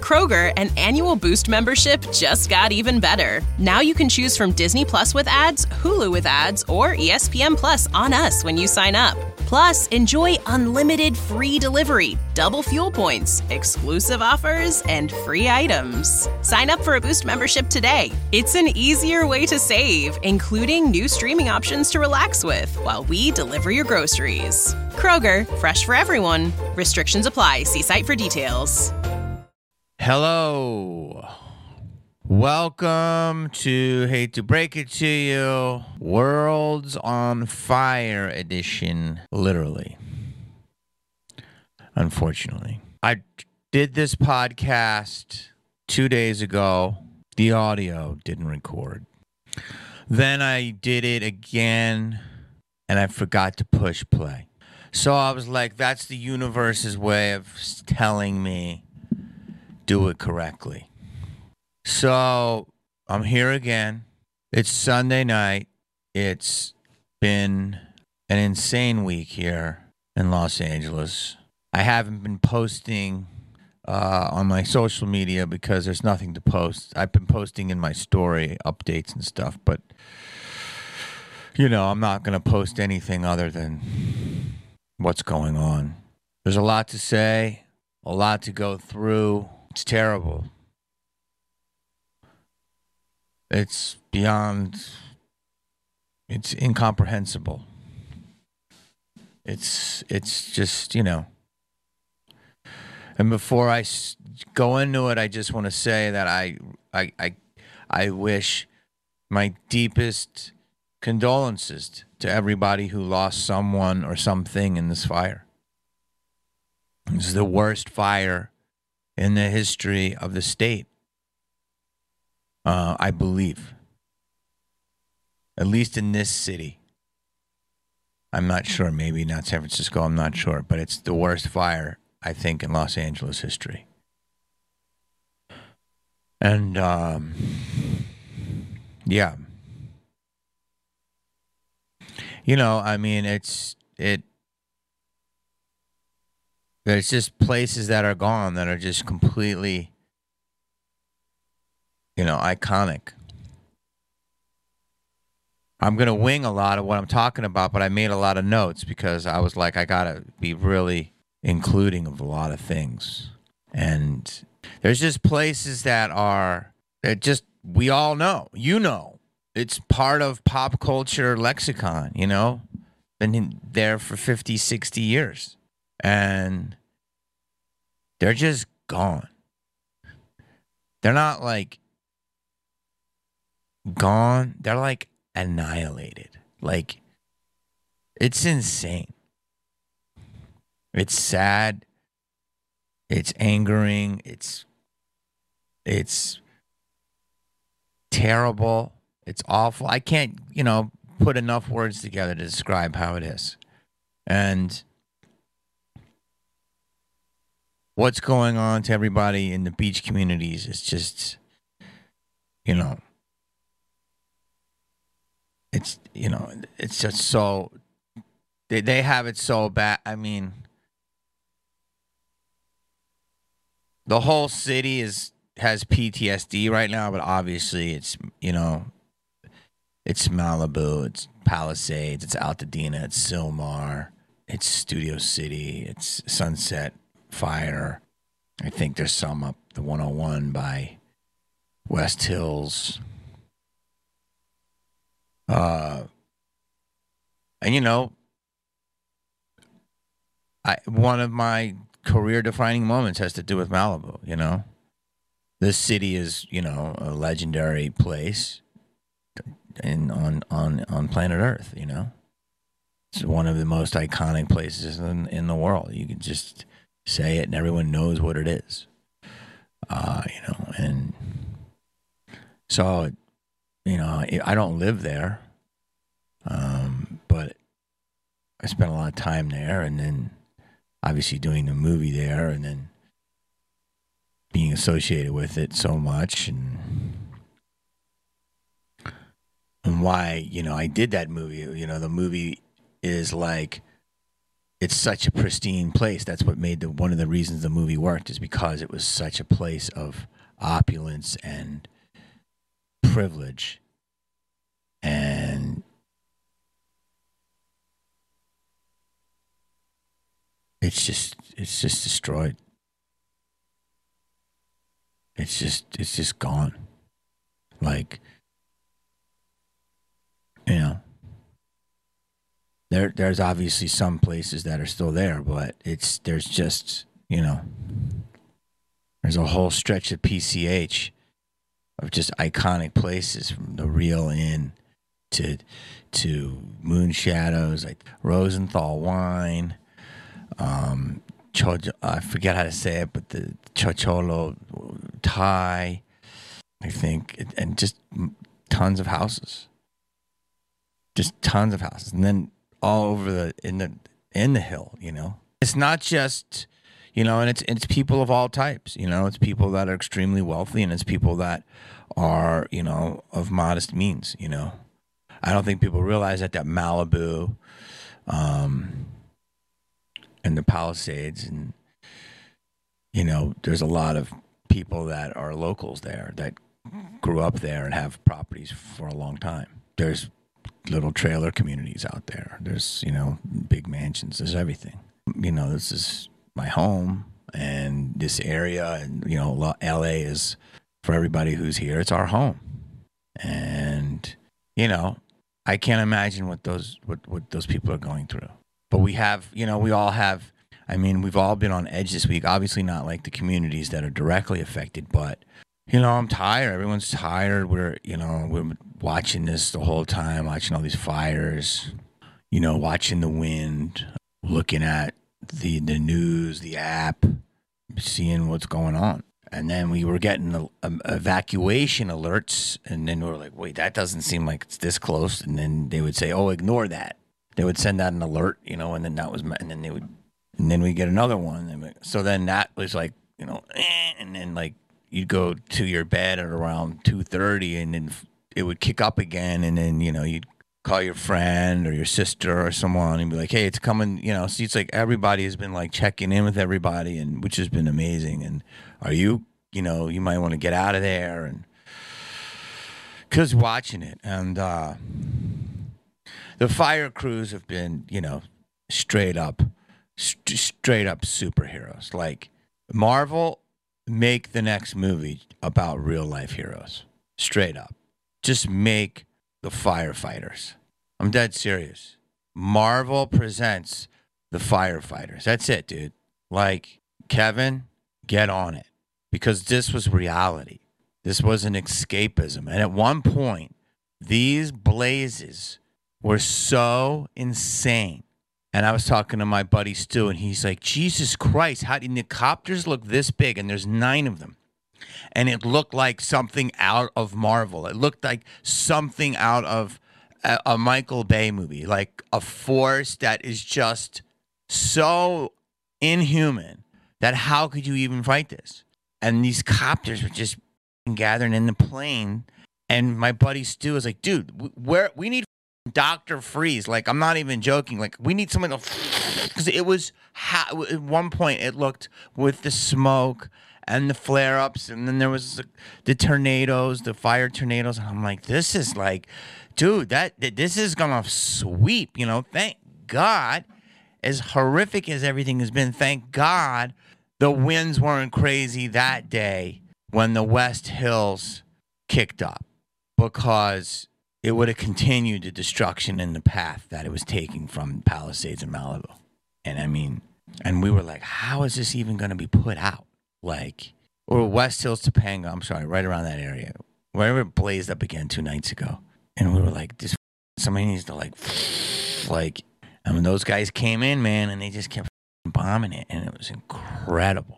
Kroger, an annual Boost membership just got even better. Now you can choose from Disney Plus with ads, Hulu with ads, or ESPN Plus on us when you sign up. Plus, enjoy unlimited free delivery, double fuel points, exclusive offers, and free items. Sign up for a Boost membership today. It's an easier way to save, including new streaming options to relax with while we deliver your groceries. Kroger, fresh for everyone. Restrictions apply. See site for details. Hello. Welcome to Hate to Break It to You, Worlds on Fire edition, literally. Unfortunately. I did this podcast 2 days ago. The audio didn't record. Then I did it again, and I forgot to push play. So I was like, that's the universe's way of telling me do it correctly. So I'm here again. It's Sunday night. It's been an insane week here in Los Angeles. I haven't been posting on my social media because there's nothing to post. I've been posting in my story updates and stuff, but you know, I'm not going to post anything other than what's going on. There's a lot to say, a lot to go through. It's terrible. It's beyond, it's incomprehensible. It's just, you know. And before I go into it, I just want to say that I wish my deepest condolences to everybody who lost someone or something in this fire. This is the worst fire in the history of the state, I believe. At least in this city. I'm not sure. Maybe not San Francisco. I'm not sure. But it's the worst fire, I think, in Los Angeles history. And, yeah. You know, I mean, there's just places that are gone that are just completely, you know, iconic. I'm going to wing a lot of what I'm talking about, but I made a lot of notes because I was like, I got to be really including of a lot of things. And there's just places that just, we all know, you know, it's part of pop culture lexicon, you know, been there for 50, 60 years. And they're just gone. They're not like gone. They're like annihilated. Like, it's insane. It's sad. It's angering. It's terrible. It's awful. I can't, you know, put enough words together to describe how it is. And what's going on to everybody in the beach communities is just, you know, it's just so, they have it so bad. I mean, the whole city has PTSD right now, but obviously it's, you know, it's Malibu, it's Palisades, it's Altadena, it's Silmar, it's Studio City, it's Sunset Fire. I think there's some up the 101 by West Hills. And you know, one of my career-defining moments has to do with Malibu. You know, this city is, you know, a legendary place on planet Earth. You know, it's one of the most iconic places in the world. You can just say it and everyone knows what it is. You know, and so, you know, I don't live there, but I spent a lot of time there, and then obviously doing the movie there, and then being associated with it so much, and why, you know, I did that movie. You know, the movie is like, it's such a pristine place. That's what made one of the reasons the movie worked, is because it was such a place of opulence and privilege, and it's just destroyed. It's just gone. Like, you know, there's obviously some places that are still there, but there's just, you know, there's a whole stretch of PCH of just iconic places, from the Real Inn to Moon Shadows, like Rosenthal Wine, I forget how to say it, but the Chocholo Thai, I think, and just tons of houses, and then all over in the hill. You know, it's not just, you know, and it's people of all types. You know, it's people that are extremely wealthy, and it's people that are, you know, of modest means. You know, I don't think people realize that Malibu, and the Palisades, and, you know, there's a lot of people that are locals there that grew up there and have properties for a long time. There's little trailer communities out there. There's, you know, big mansions. There's everything. You know, this is my home, and this area, and, you know, LA is, for everybody who's here, it's our home. And, you know, I can't imagine what those people are going through. But we have, you know, we all have, I mean, we've all been on edge this week. Obviously not like the communities that are directly affected, but, you know, I'm tired. Everyone's tired. We're watching this the whole time, watching all these fires, you know, watching the wind, looking at the news, the app, seeing what's going on. And then we were getting evacuation alerts, and then we were like, wait, that doesn't seem like it's this close. And then they would say, oh, ignore that. They would send out an alert, you know, and then and then we get another one. So then that was like, you know, and then like you'd go to your bed at around 2:30, and then it would kick up again, and then, you know, you'd call your friend or your sister or someone and be like, hey, it's coming, you know. So it's like everybody has been like checking in with everybody, and which has been amazing. And are you, you know, you might want to get out of there, and because watching it, and the fire crews have been, you know, straight up superheroes. Like, Marvel, make the next movie about real life heroes. Straight up. Just make the firefighters. I'm dead serious. Marvel presents the firefighters. That's it, dude. Like, Kevin, get on it. Because this was reality. This was an escapism. And at one point, these blazes were so insane. And I was talking to my buddy Stu, and he's like, Jesus Christ, how did the copters look this big? And there's 9 of them. And it looked like something out of Marvel. It looked like something out of a Michael Bay movie, like a force that is just so inhuman that how could you even fight this? And these copters were just gathering in the plane. And my buddy Stu was like, dude, we need Dr. Freeze. Like, I'm not even joking. Like, we need someone to, because it was, at one point it looked, with the smoke and the flare-ups, and then there was the tornadoes, the fire tornadoes, and I'm like, this is like, dude, this is gonna sweep, you know. Thank God, as horrific as everything has been, thank God the winds weren't crazy that day when the West Hills kicked up, because it would have continued the destruction in the path that it was taking from Palisades and Malibu. And I mean, and we were like, how is this even going to be put out? Like, or West Hills, Topanga, I'm sorry, right around that area, wherever it blazed up again 2 nights ago. And we were like, somebody needs to like, and when those guys came in, man, and they just kept bombing it, and it was incredible.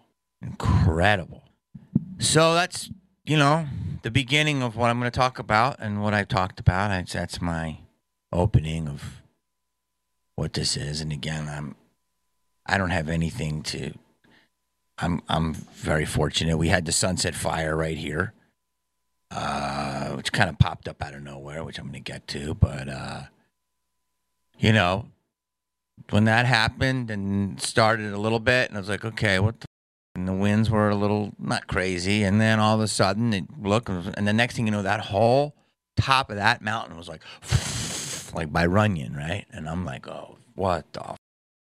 So that's, you know, the beginning of what I'm going to talk about, and what I've talked about. That's my opening of what this is. And again, I don't have anything to. I'm very fortunate. We had the Sunset Fire right here, which kind of popped up out of nowhere, which I'm going to get to. But you know, when that happened and started a little bit, and I was like, okay, what the and the winds were a little not crazy, and then all of a sudden it looked, and the next thing you know, that whole top of that mountain was like by Runyon, right? And I'm like, oh, what the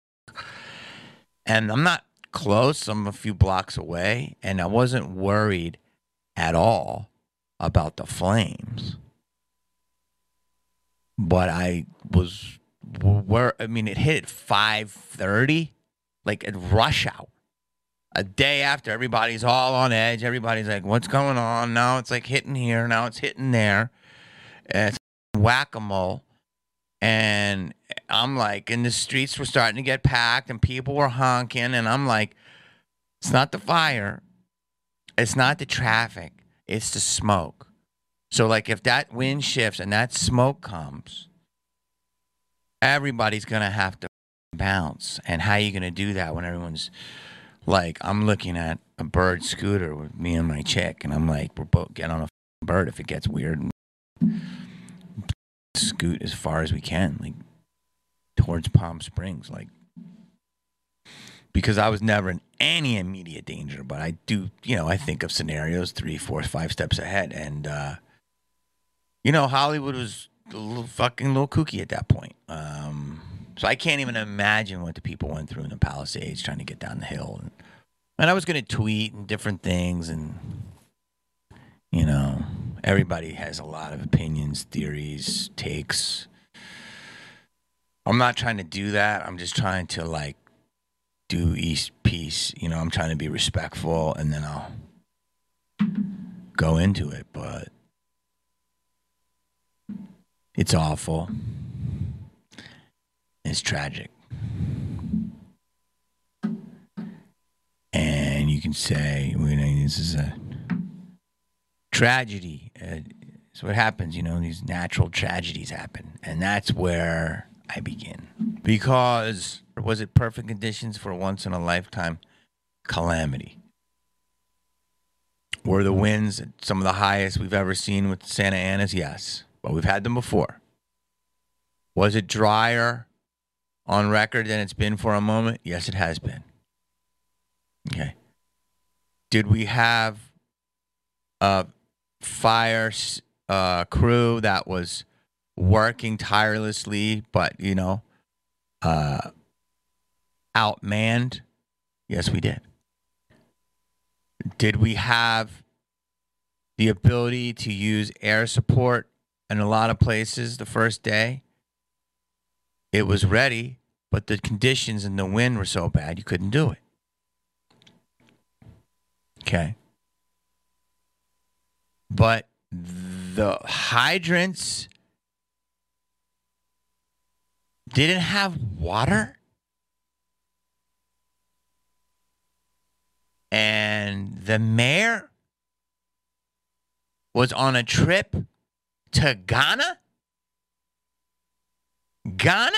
and I'm not close, I'm a few blocks away, and I wasn't worried at all about the flames. But I was it hit at 5:30, like at rush hour. A day after, everybody's all on edge. Everybody's like, what's going on? Now it's like hitting here. Now it's hitting there. It's whack-a-mole. And I'm like, and the streets were starting to get packed and people were honking. And I'm like, it's not the fire. It's not the traffic. It's the smoke. So, like, if that wind shifts and that smoke comes, everybody's going to have to bounce. And how are you going to do that when everyone's like, I'm looking at a bird scooter with me and my chick, and I'm like, we're both getting on a bird if it gets weird. And scoot as far as we can, like, towards Palm Springs, like, because I was never in any immediate danger, but I do, I think of scenarios 3, 4, 5 steps ahead, and, Hollywood was a little kooky at that point. So I can't even imagine what the people went through in the Palisades trying to get down the hill. And I was going to tweet and different things. And, everybody has a lot of opinions, theories, takes. I'm not trying to do that. I'm just trying to, do peace. I'm trying to be respectful, and then I'll go into it. But it's awful. It's tragic. And you can say, this is a tragedy. It's what happens, these natural tragedies happen. And that's where I begin. Because, was it perfect conditions for a once-in-a-lifetime calamity? Were the winds some of the highest we've ever seen with Santa Anas? Yes. But we've had them before. Was it drier on record than it's been for a moment? Yes, it has been. Okay. Did we have a fire crew that was working tirelessly, but, outmanned? Yes, we did. Did we have the ability to use air support in a lot of places the first day? It was ready, but the conditions and the wind were so bad you couldn't do it. Okay. But the hydrants didn't have water. And the mayor was on a trip to Ghana? Ghana?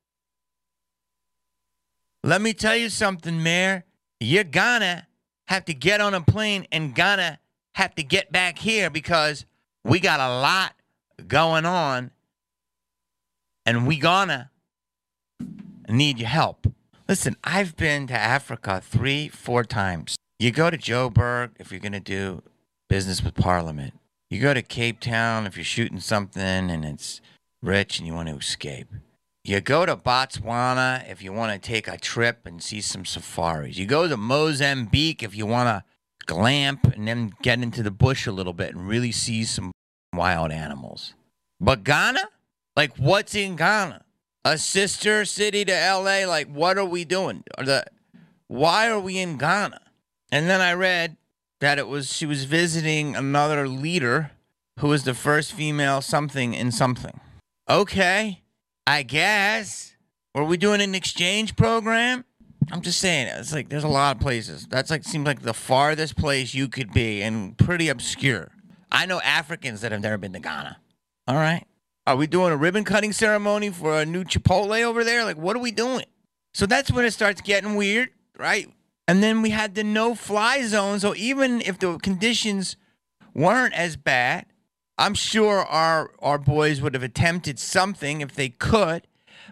Let me tell you something, Mayor. You're gonna have to get on a plane and gonna have to get back here because we got a lot going on and we gonna need your help. Listen, I've been to Africa 3-4 times. You go to Joburg if you're gonna do business with Parliament. You go to Cape Town if you're shooting something and it's rich and you want to escape. You go to Botswana if you want to take a trip and see some safaris. You go to Mozambique if you want to glamp and then get into the bush a little bit and really see some wild animals. But Ghana? Like, what's in Ghana? A sister city to LA? Like, what are we doing? Why are we in Ghana? And then I read that she was visiting another leader who was the first female something in something. Okay, I guess. Were we doing an exchange program? I'm just saying, it's like there's a lot of places. That's like seems like the farthest place you could be and pretty obscure. I know Africans that have never been to Ghana. All right. Are we doing a ribbon cutting ceremony for a new Chipotle over there? Like, what are we doing? So that's when it starts getting weird, right? And then we had the no-fly zone. So even if the conditions weren't as bad, I'm sure our boys would have attempted something if they could.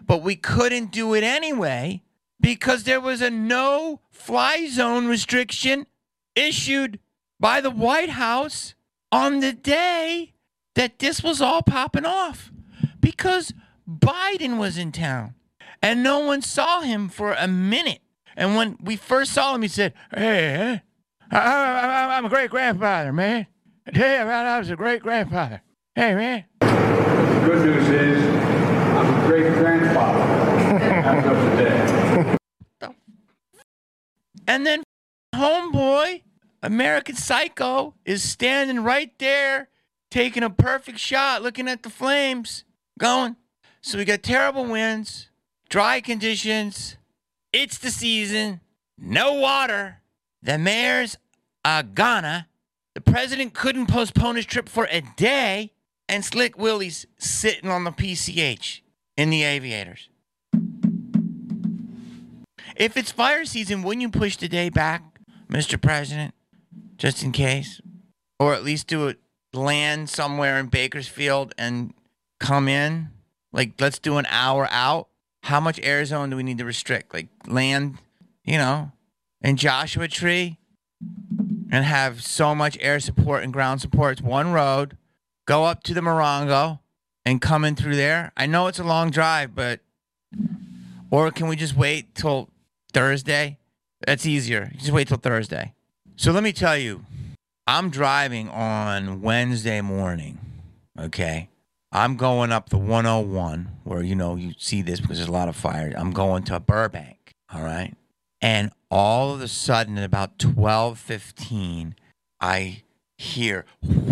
but we couldn't do it anyway because there was a no-fly zone restriction issued by the White House on the day that this was all popping off because Biden was in town and no one saw him for a minute. And when we first saw him, he said, "Hey, I'm a great-grandfather, man. I tell you, I was a great-grandfather. Hey, man." The good news is I'm a great-grandfather as of today. And then homeboy, American Psycho, is standing right there, taking a perfect shot, looking at the flames, going. So we got terrible winds, dry conditions. It's the season. No water. The mayor's a goner. The president couldn't postpone his trip for a day. And Slick Willie's sitting on the PCH in the aviators. If it's fire season, wouldn't you push the day back, Mr. President? Just in case? Or at least do it, land somewhere in Bakersfield and come in? Like, let's do an hour out. How much air zone do we need to restrict? Like, land, in Joshua Tree and have so much air support and ground support. It's one road. Go up to the Morongo and come in through there. I know it's a long drive, but... Or can we just wait till Thursday? That's easier. Just wait till Thursday. So let me tell you, I'm driving on Wednesday morning, okay? I'm going up the 101, where, you see this because there's a lot of fire. I'm going to Burbank, all right? And all of a sudden, at about 12:15, I hear...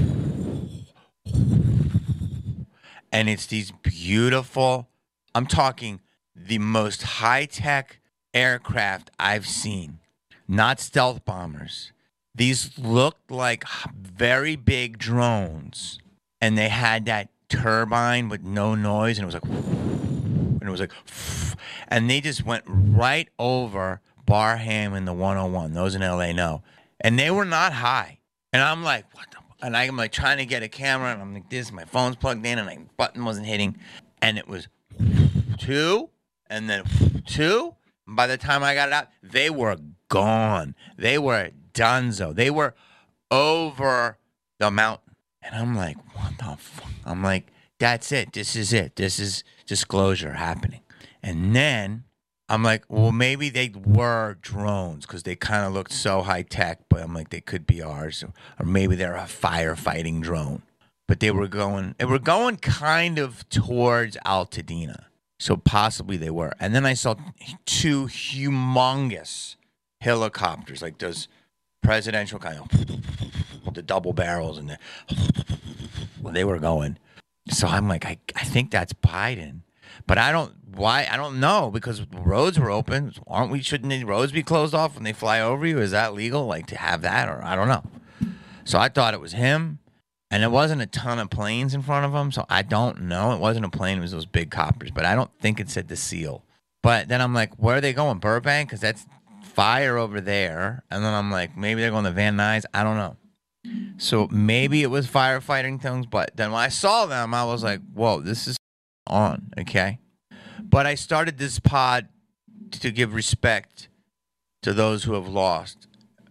And it's these beautiful, I'm talking the most high-tech aircraft I've seen. Not stealth bombers. These looked like very big drones. And they had that turbine with no noise. And it was like, and they just went right over Barham and the 101. Those in LA know. And they were not high. And I'm like, what the? And I'm like trying to get a camera, and I'm like this. My phone's plugged in, and my button wasn't hitting. And it was 2, and then 2. And by the time I got it out, they were gone. They were donezo. They were over the mountain. And I'm like, what the fuck? I'm like, that's it. This is it. This is disclosure happening. And then I'm like, well, maybe they were drones because they kind of looked so high tech, but I'm like, they could be ours, or maybe they're a firefighting drone. But they were going kind of towards Altadena, so possibly they were. And then I saw 2 humongous helicopters, like those presidential kind of the double barrels, and they were going. So I'm like, I think that's Biden. But I don't know, because the roads were open. Shouldn't the roads be closed off when they fly over you? Is that legal, like, to have that? Or I don't know. So I thought it was him, and there wasn't a ton of planes in front of him, so I don't know. It wasn't a plane. It was those big copters, but I don't think it said the SEAL. But then I'm like, where are they going? Burbank? Because that's fire over there. And then I'm like, maybe they're going to Van Nuys. I don't know. So maybe it was firefighting things, but then when I saw them, I was like, whoa, this is on, okay? But I started this pod to give respect to those who have lost.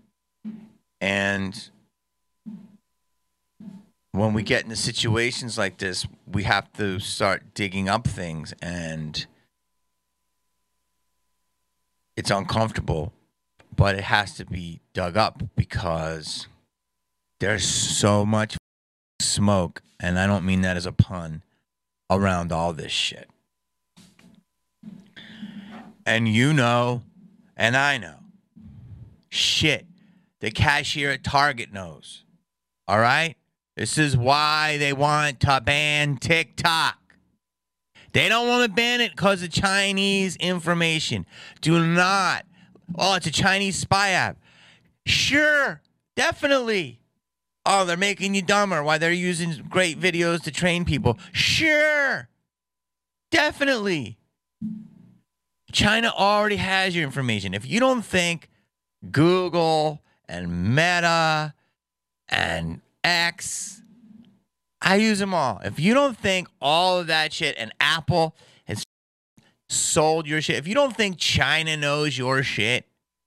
And when we get into situations like this, we have to start digging up things, and it's uncomfortable, but it has to be dug up because there's so much smoke, and I don't mean that as a pun, around all this shit. And and I know, shit, the cashier at Target knows. All right? This is why they want to ban TikTok. They don't want to ban it because of Chinese information. Do not. Oh, it's a Chinese spy app. Sure, definitely. Oh, they're making you dumber while they're using great videos to train people. Sure, definitely. China already has your information. If you don't think Google and Meta and X, I use them all. If you don't think all of that shit, and Apple has sold your shit, if you don't think China knows your shit,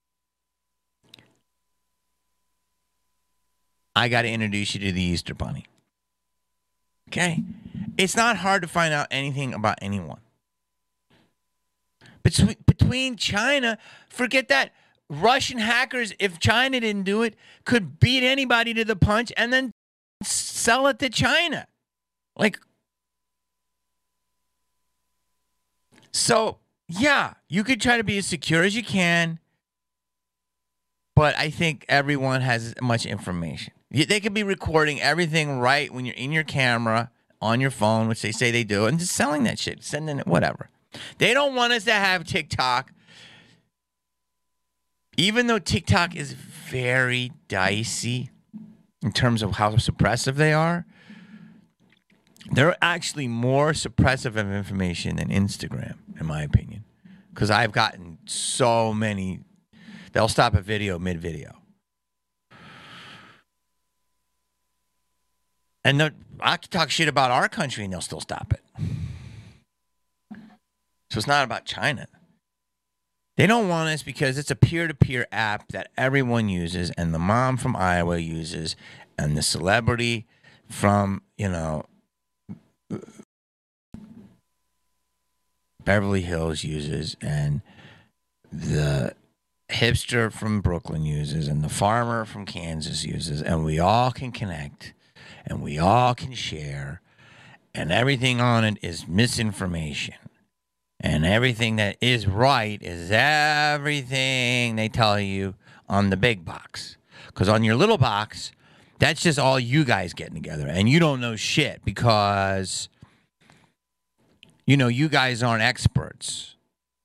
I got to introduce you to the Easter Bunny. Okay? It's not hard to find out anything about anyone. Between China, forget that. Russian hackers, if China didn't do it, could beat anybody to the punch and then sell it to China. Like, so, yeah, you could try to be as secure as you can, but I think everyone has as much information. They could be recording everything right when you're in your camera, on your phone, which they say they do, and just selling that shit, sending it, whatever. They don't want us to have TikTok, even though TikTok is very dicey in terms of how suppressive they are. They're actually more suppressive of information than Instagram, in my opinion, because I've gotten so many. They'll stop a video mid-video. And I can talk shit about our country and they'll still stop it. So it's not about China. They don't want us because it's a peer-to-peer app that everyone uses and the mom from Iowa uses and the celebrity from, Beverly Hills uses and the hipster from Brooklyn uses and the farmer from Kansas uses, and we all can connect and we all can share, and everything on it is misinformation. And everything that is right is everything they tell you on the big box. Because on your little box, that's just all you guys getting together. And you don't know shit because, you guys aren't experts.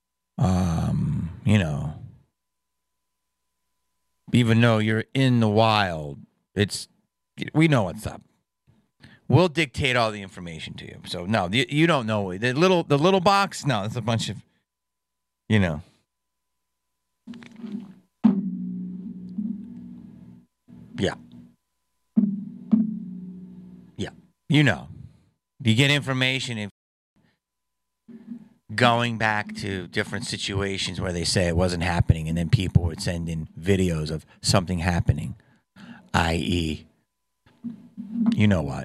Even though you're in the wild, we know what's up. We'll dictate all the information to you. So no, you don't know the little box. No, it's a bunch of, Yeah. You get information going back to different situations where they say it wasn't happening, and then people would send in videos of something happening, i.e., you know what?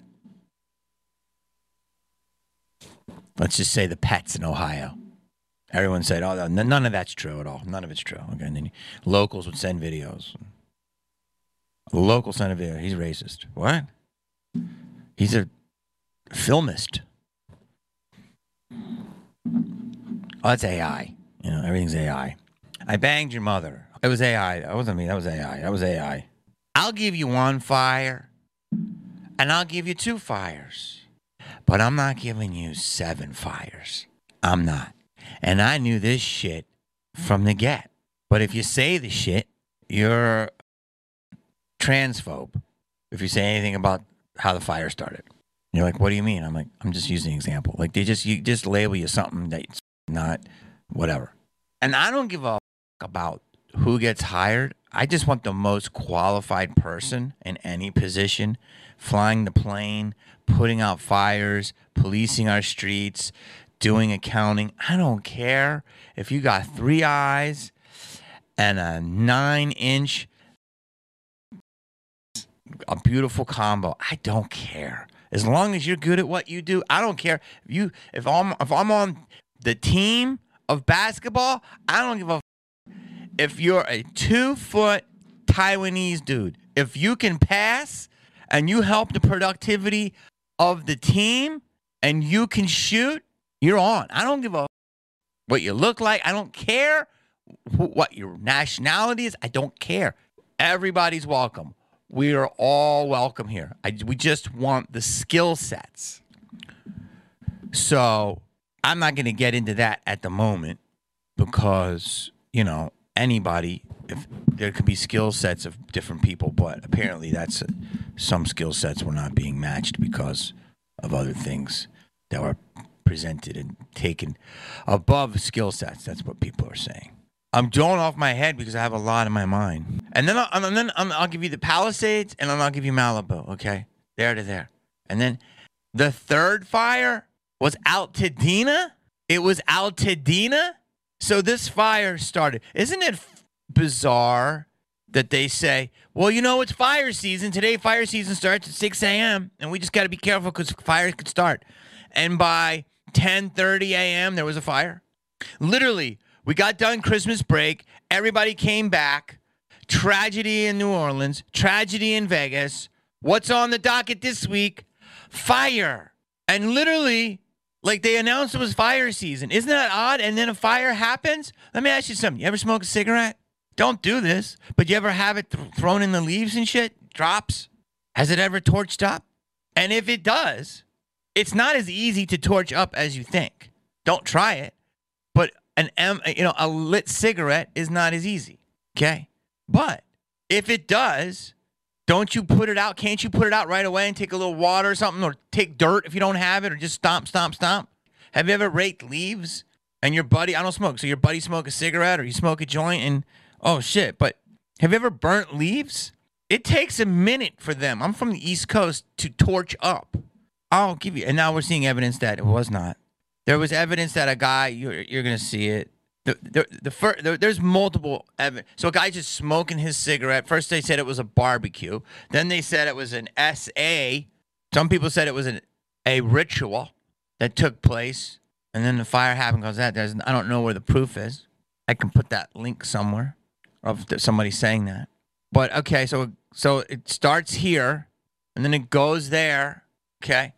Let's just say the pets in Ohio. Everyone said, oh, none of that's true at all. None of it's true. Okay, and then locals would send videos. A local sent a video. He's racist. What? He's a filmist. Oh, that's AI. Everything's AI. I banged your mother. It was AI. That wasn't me. That was AI. That was AI. I'll give you one fire, and I'll give you 2 fires. But I'm not giving you 7 fires. I'm not. And I knew this shit from the get. But if you say the shit, you're transphobe. If you say anything about how the fire started. You're like, what do you mean? I'm like, I'm just using an example. Like, you just label you something that's not whatever. And I don't give a fuck about who gets hired. I just want the most qualified person in any position, flying the plane, putting out fires, policing our streets, doing accounting. I don't care if you got 3 eyes and a 9-inch, a beautiful combo. I don't care. As long as you're good at what you do, I don't care. If I'm on the team of basketball, I don't give a if you're a 2-foot Taiwanese dude. If you can pass and you help the productivity of the team and you can shoot, you're on. I don't give a what you look like. I don't care what your nationality is. I don't care. Everybody's welcome. We are all welcome here. We just want the skill sets. So I'm not going to get into that at the moment because, anybody, if there could be skill sets of different people, but apparently that's some skill sets were not being matched because of other things that were presented and taken above skill sets. That's what people are saying. I'm going off my head because I have a lot in my mind. And then I'll give you the Palisades and then I'll give you Malibu, okay? There to there. And then the third fire was Altadena. It was Altadena? So this fire started. Isn't it bizarre that they say, well, you know, it's fire season. Today, fire season starts at 6 a.m., and we just got to be careful because fire could start. And by 10:30 a.m., there was a fire. Literally, we got done Christmas break. Everybody came back. Tragedy in New Orleans. Tragedy in Vegas. What's on the docket this week? Fire. And literally, like they announced it was fire season. Isn't that odd? And then a fire happens? Let me ask you something. You ever smoke a cigarette? Don't do this. But you ever have it thrown in the leaves and shit? Drops? Has it ever torched up? And if it does, it's not as easy to torch up as you think. Don't try it. But a lit cigarette is not as easy. Okay? But if it does, don't you put it out? Can't you put it out right away and take a little water or something, or take dirt if you don't have it, or just stomp? Have you ever raked leaves and your buddy, I don't smoke, so your buddy smoke a cigarette or you smoke a joint and, oh shit, but have you ever burnt leaves? It takes a minute for them. I'm from the East Coast to torch up. I'll give you, and now we're seeing evidence that it was not. There was evidence that a guy, you're going to see it. There's multiple evidence. So a guy just smoking his cigarette. First they said it was a barbecue. Then they said it was an SA. Some people said it was a ritual that took place. And then the fire happened because that. I don't know where the proof is. I can put that link somewhere of somebody saying that. But okay, so it starts here, and then it goes there. Okay,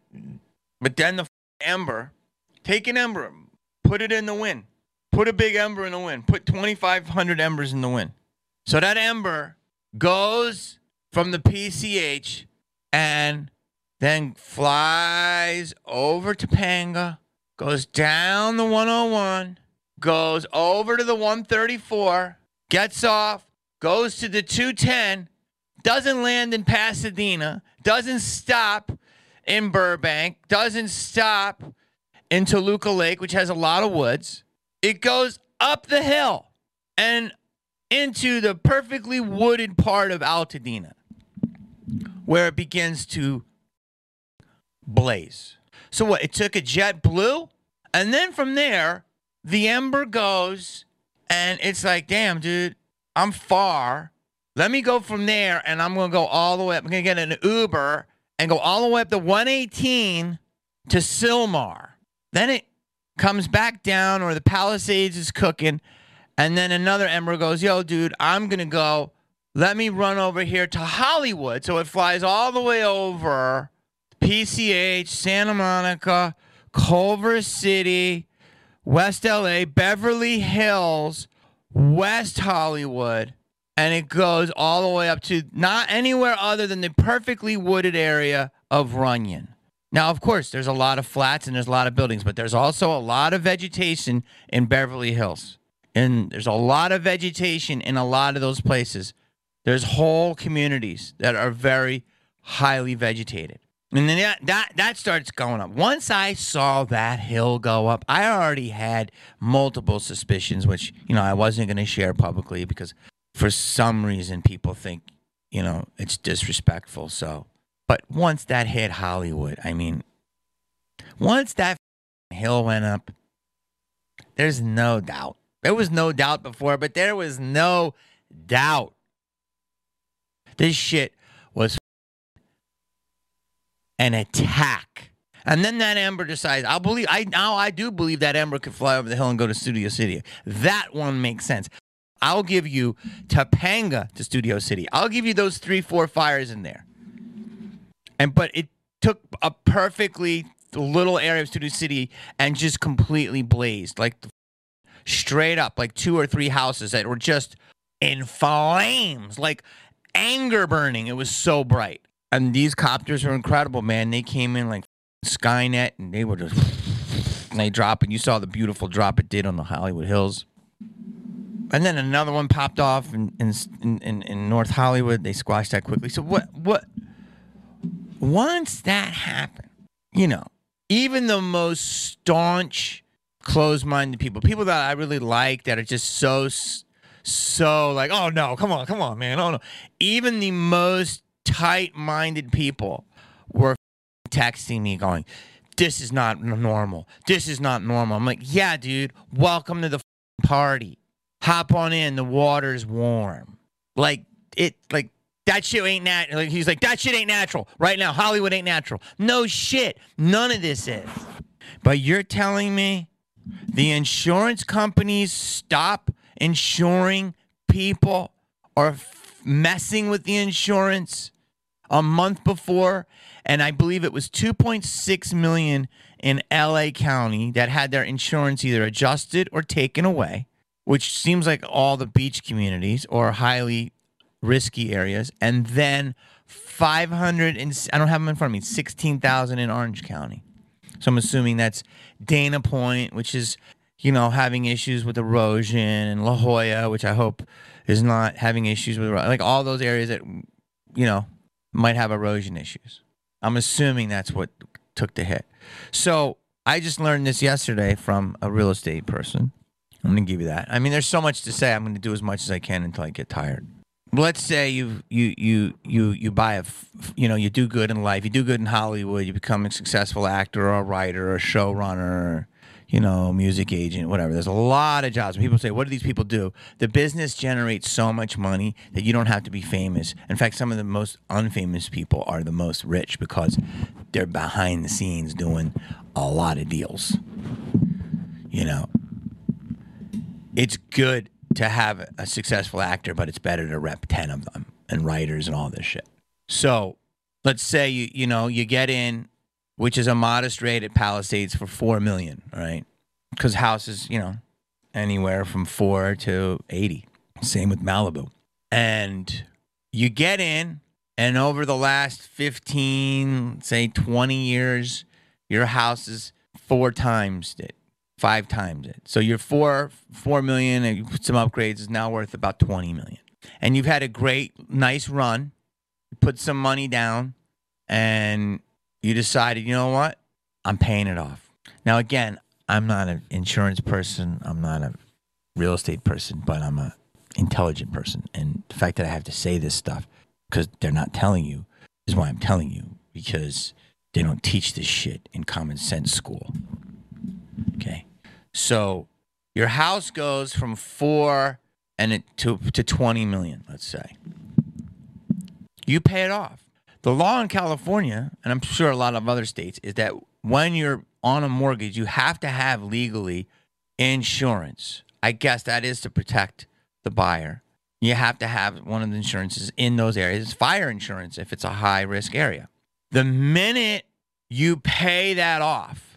but then the ember, take an ember, put it in the wind. Put a big ember in the wind. Put 2,500 embers in the wind. So that ember goes from the PCH and then flies over Topanga, goes down the 101, goes over to the 134, gets off, goes to the 210, doesn't land in Pasadena, doesn't stop in Burbank, doesn't stop in Toluca Lake, which has a lot of woods. It goes up the hill and into the perfectly wooded part of Altadena, where it begins to blaze. So what? It took a jet blue, and then from there, the ember goes, and it's like, damn, dude, I'm far. Let me go from there, and I'm going to go all the way up. I'm going to get an Uber and go all the way up to 118 to Sylmar. Then it comes back down, or the Palisades is cooking, and then another ember goes, yo, dude, I'm going to go. Let me run over here to Hollywood. So it flies all the way over PCH, Santa Monica, Culver City, West LA, Beverly Hills, West Hollywood, and it goes all the way up to not anywhere other than the perfectly wooded area of Runyon. Now, of course, there's a lot of flats and there's a lot of buildings, but there's also a lot of vegetation in Beverly Hills. And there's a lot of vegetation in a lot of those places. There's whole communities that are very highly vegetated. And then that starts going up. Once I saw that hill go up, I already had multiple suspicions, which, I wasn't going to share publicly because for some reason people think, it's disrespectful. So. But once that hit Hollywood, once that hill went up, there's no doubt. There was no doubt before, but there was no doubt. This shit was an attack. And then that ember decides, I do believe that ember could fly over the hill and go to Studio City. That one makes sense. I'll give you Topanga to Studio City. I'll give you those 3-4 fires in there. But it took a perfectly little area of Studio City and just completely blazed, like straight up, like 2 or 3 houses that were just in flames, like anger burning. It was so bright. And these copters were incredible, man. They came in like Skynet, and they were just, and they dropped, and you saw the beautiful drop it did on the Hollywood Hills. And then another one popped off in North Hollywood. They squashed that quickly. So what? Once that happened, even the most staunch, closed-minded people that I really like, that are just so like, oh no, come on, man, oh no. Even the most tight-minded people were texting me going, this is not normal. This is not normal. I'm like, yeah, dude, welcome to the party. Hop on in. The water's warm. Like that shit ain't natural. Like, he's like, that shit ain't natural. Right now, Hollywood ain't natural. No shit. None of this is. But you're telling me the insurance companies stop insuring people or messing with the insurance a month before, and I believe it was 2.6 million in LA County that had their insurance either adjusted or taken away, which seems like all the beach communities or highly risky areas, and then 500 and I don't have them in front of me, 16,000 in Orange County. So I'm assuming that's Dana Point, which is, having issues with erosion, and La Jolla, which I hope is not having issues with, like, all those areas that, might have erosion issues. I'm assuming that's what took the hit. So I just learned this yesterday from a real estate person. I'm going to give you that. I mean, there's so much to say. I'm going to do as much as I can until I get tired. Let's say you buy you do good in life. You do good in Hollywood. You become a successful actor or a writer or a showrunner, music agent, whatever. There's a lot of jobs. People say, what do these people do? The business generates so much money that you don't have to be famous. In fact, some of the most unfamous people are the most rich because they're behind the scenes doing a lot of deals. It's good to have a successful actor, but it's better to rep 10 of them and writers and all this shit. So let's say you get in, which is a modest rate at Palisades for $4 million, right? Because houses, anywhere from 4 to 80. Same with Malibu. And you get in, and over the last 15, say 20 years, your house is 4 times it. 5 times it. So your $4 million, and you put some upgrades, is now worth about $20 million. And you've had a great, nice run. You put some money down, and you decided, you know what? I'm paying it off. Now, again, I'm not an insurance person. I'm not a real estate person, but I'm an intelligent person. And the fact that I have to say this stuff because they're not telling you is why I'm telling you, because they don't teach this shit in common sense school. Okay, so your house goes from 4 to 20 million, let's say. You pay it off. The law in California, and I'm sure a lot of other states, is that when you're on a mortgage, you have to have legally insurance. I guess that is to protect the buyer. You have to have one of the insurances in those areas. It's fire insurance if it's a high risk area. The minute you pay that off,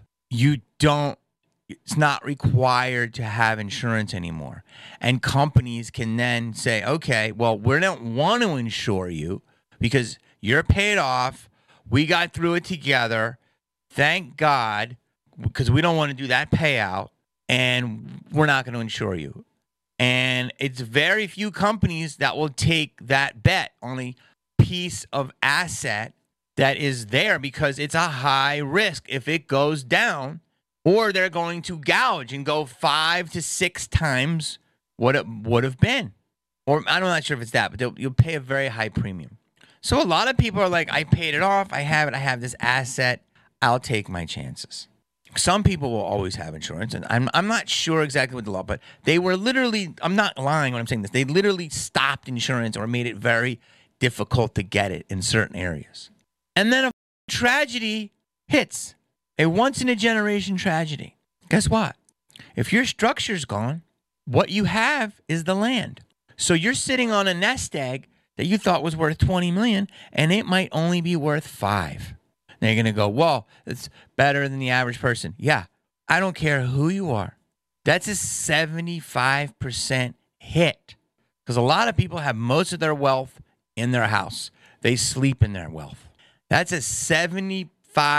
it's not required to have insurance anymore. And companies can then say, okay, well, we don't want to insure you because you're paid off. We got through it together. Thank God, because we don't want to do that payout, and we're not going to insure you. And it's very few companies that will take that bet on a piece of asset that is there because it's a high risk. If it goes down, or they're going to gouge and go 5 to 6 times what it would have been. Or I'm not sure if it's that, but you'll pay a very high premium. So a lot of people are like, I paid it off. I have it. I have this asset. I'll take my chances. Some people will always have insurance, and I'm not sure exactly what the law, but they were literally, I'm not lying when I'm saying this, they literally stopped insurance or made it very difficult to get it in certain areas. And then a tragedy hits. A once-in-a-generation tragedy. Guess what? If your structure's gone, what you have is the land. So you're sitting on a nest egg that you thought was worth $20 million, and it might only be worth $5. Now you're going to go, well, it's better than the average person. Yeah, I don't care who you are. That's a 75% hit. Because a lot of people have most of their wealth in their house. They sleep in their wealth. That's a 75%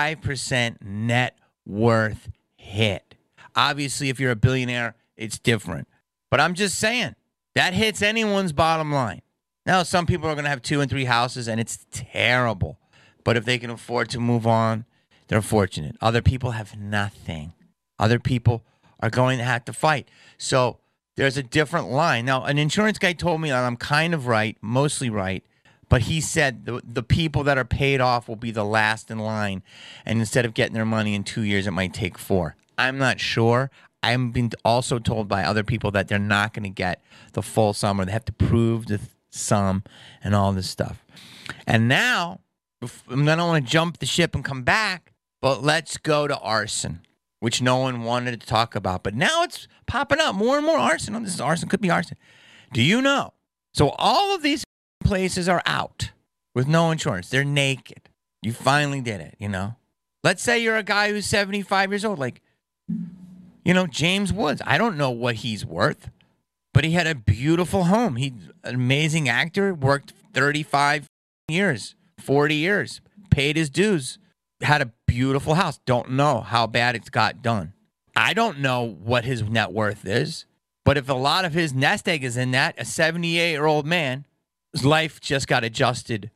net worth hit. Obviously, if you're a billionaire, it's different. But I'm just saying, that hits anyone's bottom line. Now, some people are going to have 2 and 3 houses, and it's terrible. But if they can afford to move on, they're fortunate. Other people have nothing. Other people are going to have to fight. So there's a different line. Now, an insurance guy told me that I'm kind of right, mostly right, But he said the people that are paid off will be the last in line. And instead of getting their money in 2 years, it might take 4. I'm not sure. I'm being also told by other people that they're not going to get the full sum, or they have to prove the sum and all this stuff. And now, I don't want to jump the ship and come back, but let's go to arson, which no one wanted to talk about. But now it's popping up more and more arson. Oh, this is arson. Could be arson. Do you know? So all of these places are out with no insurance. They're naked. You finally did it, you know? Let's say you're a guy who's 75 years old, like, you know, James Woods. I don't know what he's worth, but he had a beautiful home. He's an amazing actor, worked 35 years, 40 years, paid his dues, had a beautiful house. Don't know how bad it's got done. I don't know what his net worth is, but if a lot of his nest egg is in that, a 78-year-old man, his life just got adjusted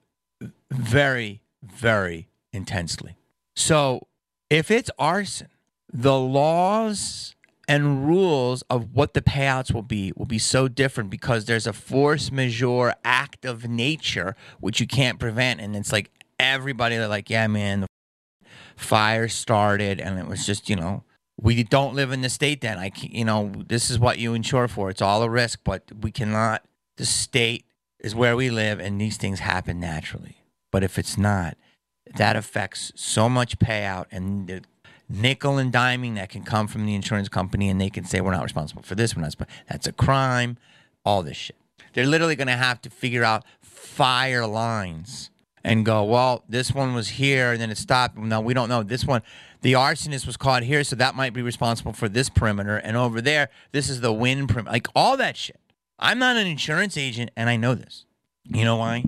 very, very intensely. So if it's arson, the laws and rules of what the payouts will be so different because there's a force majeure act of nature, which you can't prevent. And it's like everybody, they're like, yeah, man, the fire started and it was just, you know, we don't live in the state then. This is what you insure for. It's all a risk, but we cannot. The state is where we live and these things happen naturally. But if it's not, that affects so much payout and the nickel and diming that can come from the insurance company, and they can say, we're not responsible for this, that's a crime, all this shit. They're literally going to have to figure out fire lines and go, well, this one was here and then it stopped. No, we don't know. This one, the arsonist was caught here, so that might be responsible for this perimeter. And over there, this is the wind perimeter. Like all that shit. I'm not an insurance agent, and I know this. You know why?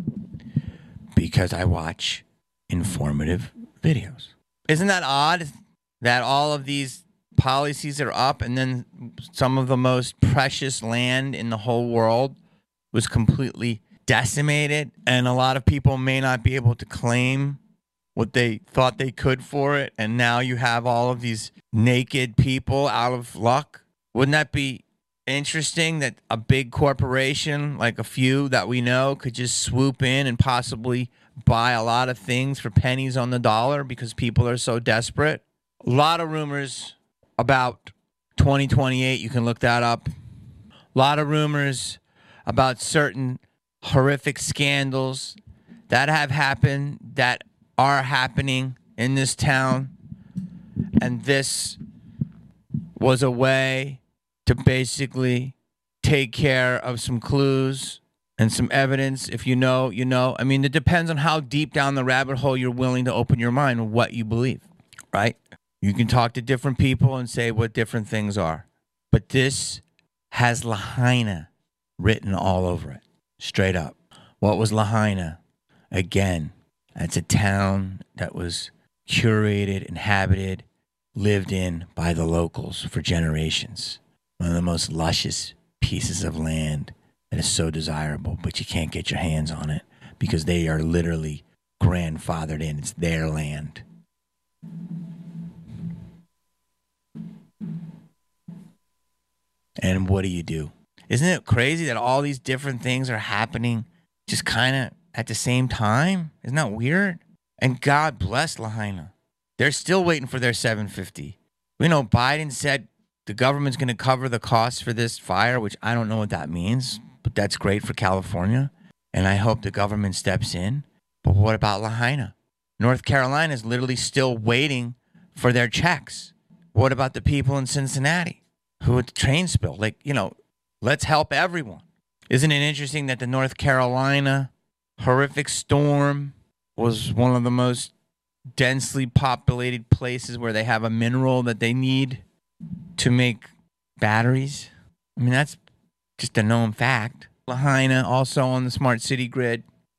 Because I watch informative videos. Isn't that odd that all of these policies are up and then some of the most precious land in the whole world was completely decimated, and a lot of people may not be able to claim what they thought they could for it, and now you have all of these naked people out of luck? Wouldn't that be interesting that a big corporation, like a few that we know, could just swoop in and possibly buy a lot of things for pennies on the dollar because people are so desperate? A lot of rumors about 2028. You can look that up. A lot of rumors about certain horrific scandals that have happened, that are happening in this town. And this was a way to basically take care of some clues and some evidence. If you know, you know. I mean, it depends on how deep down the rabbit hole you're willing to open your mind and what you believe, right? You can talk to different people and say what different things are. But this has Lahaina written all over it, straight up. What was Lahaina? Again, that's a town that was curated, inhabited, lived in by the locals for generations. One of the most luscious pieces of land that is so desirable, but you can't get your hands on it because they are literally grandfathered in. It's their land. And what do? Isn't it crazy that all these different things are happening just kind of at the same time? Isn't that weird? And God bless Lahaina. They're still waiting for their 750. You know, Biden said the government's going to cover the costs for this fire, which I don't know what that means, but that's great for California. And I hope the government steps in. But what about Lahaina? North Carolina is literally still waiting for their checks. What about the people in Cincinnati who had the train spill? Like, you know, let's help everyone. Isn't it interesting that the North Carolina horrific storm was one of the most densely populated places where they have a mineral that they need to make batteries? I mean, that's just a known fact. Lahaina also on the smart city grid.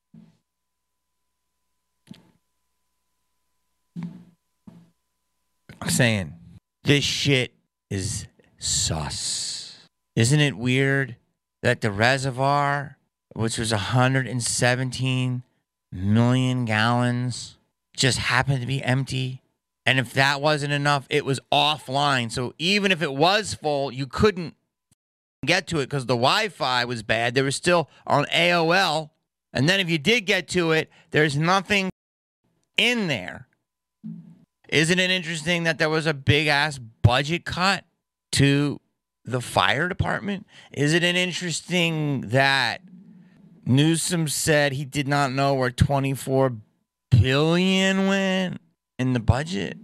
I'm saying this shit is sus. Isn't it weird that the reservoir, which was 117 million gallons, just happened to be empty? And if that wasn't enough, it was offline. So even if it was full, you couldn't get to it because the Wi-Fi was bad. They were still on AOL And then if you did get to it, there's nothing in there. Isn't it interesting that there was a big-ass budget cut to the fire department? Isn't it interesting that Newsom said he did not know where $24 billion went in the budget?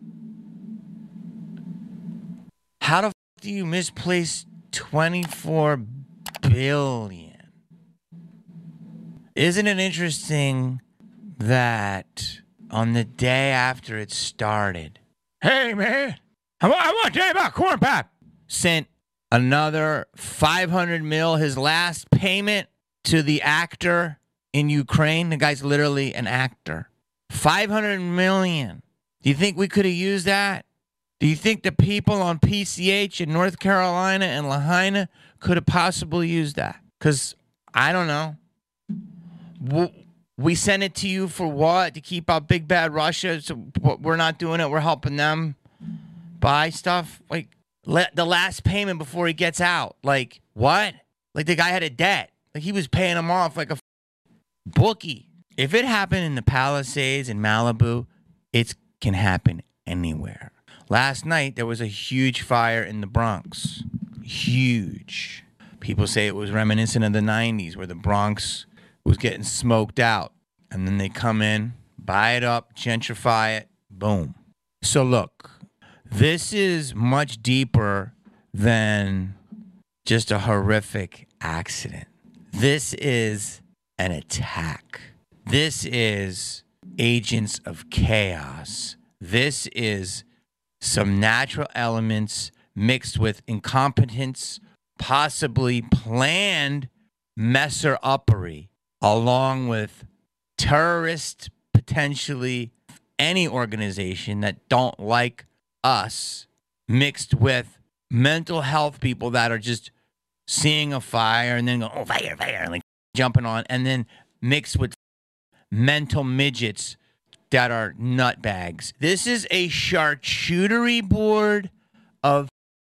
How the f*** do you misplace $24 billion? Isn't it interesting that on the day after it started, hey man, I want to tell you about Corn Pop, sent another $500 million, his last payment to the actor in Ukraine. The guy's literally an actor. $500 million. Do you think we could have used that? Do you think the people on PCH in North Carolina and Lahaina could have possibly used that? Because I don't know. We sent it to you for what? To keep out big bad Russia? So we're not doing it. We're helping them buy stuff. Like the last payment before he gets out. Like what? Like the guy had a debt. Like he was paying him off like a bookie. If it happened in the Palisades in Malibu, it can happen anywhere. Last night there was a huge fire in the Bronx. Huge. People say it was reminiscent of the 90s where the Bronx was getting smoked out. And then they come in, buy it up, gentrify it, boom. So look, this is much deeper than just a horrific accident. This is an attack. This is agents of chaos. This is some natural elements mixed with incompetence, possibly planned messer-uppery, along with terrorists, potentially any organization that don't like us, mixed with mental health people that are just seeing a fire and then go, oh, fire, fire, like jumping on, and then mixed with mental midgets that are nutbags. This is a charcuterie board of,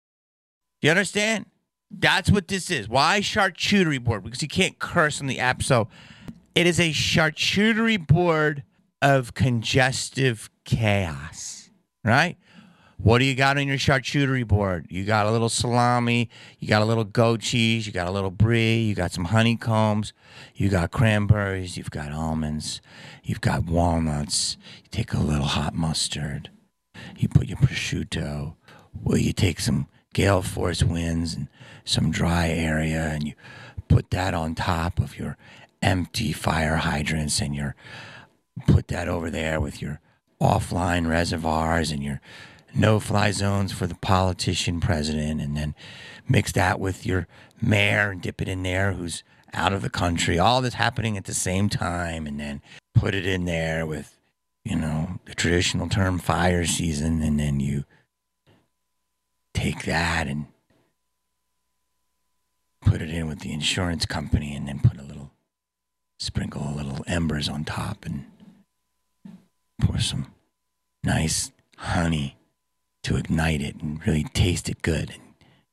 you understand? That's what this is. Why charcuterie board? Because you can't curse on the app. So it is a charcuterie board of congestive chaos, right? What do you got on your charcuterie board? You got a little salami, you got a little goat cheese, you got a little brie, you got some honeycombs, you got cranberries, you've got almonds, you've got walnuts, you take a little hot mustard, you put your prosciutto, well, you take some gale force winds and some dry area and you put that on top of your empty fire hydrants and you put that over there with your offline reservoirs and your no-fly zones for the politician president, and then mix that with your mayor and dip it in there who's out of the country. All this happening at the same time, and then put it in there with, you know, the traditional term fire season, and then you take that and put it in with the insurance company and then sprinkle a little embers on top and pour some nice honey to ignite it and really taste it good. And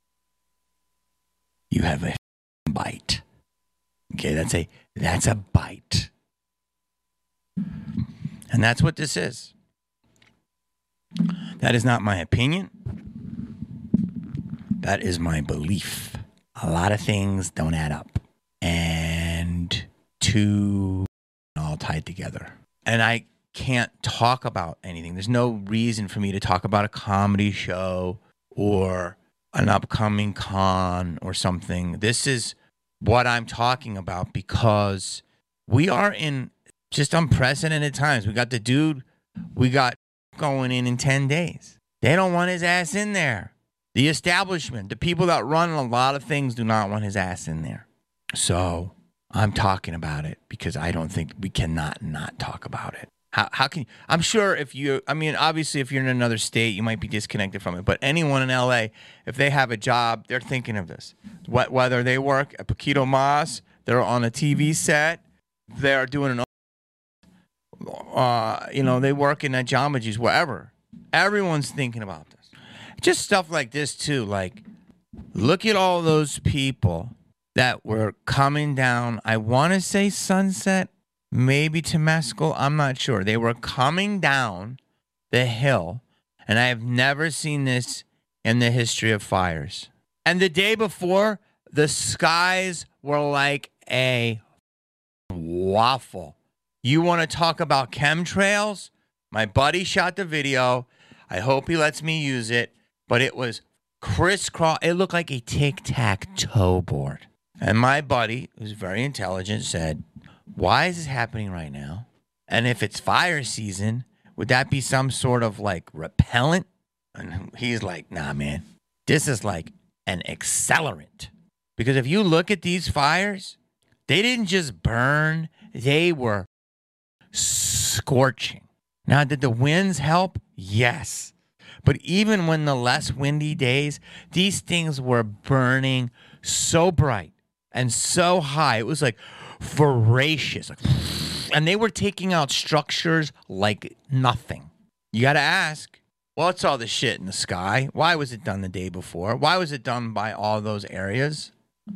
you have a bite. Okay, that's a bite. And that's what this is. That is not my opinion. That is my belief. A lot of things don't add up. And two all tied together. And I can't talk about anything. There's no reason for me to talk about a comedy show or an upcoming con or something. This is what I'm talking about because we are in just unprecedented times. We got the dude we got going in 10 days. They don't want his ass in there. The establishment, the people that run a lot of things do not want his ass in there. So I'm talking about it because I don't think we cannot not talk about it. How can you? I'm sure obviously if you're in another state, you might be disconnected from it. But anyone in LA, if they have a job, they're thinking of this. Whether they work at Paquito Mas, they're on a TV set, they're doing they work in at Jamba Juice, wherever. Everyone's thinking about this. Just stuff like this too. Like, look at all those people that were coming down. I want to say Sunset maybe Temescal. I'm not sure. They were coming down the hill, and I have never seen this in the history of fires. And the day before, the skies were like a waffle. You want to talk about chemtrails? My buddy shot the video. I hope he lets me use it. But it was crisscross. It looked like a tic-tac-toe board. And my buddy, who's very intelligent, said, why is this happening right now? And if it's fire season, would that be some sort of like repellent? And he's like, nah, man, this is like an accelerant. Because if you look at these fires, they didn't just burn, they were scorching. Now, did the winds help? Yes. But even when the less windy days, these things were burning so bright and so high. It was like voracious. And they were taking out structures like nothing. You got to ask, what's all the shit in the sky? Why was it done the day before? Why was it done by all those areas?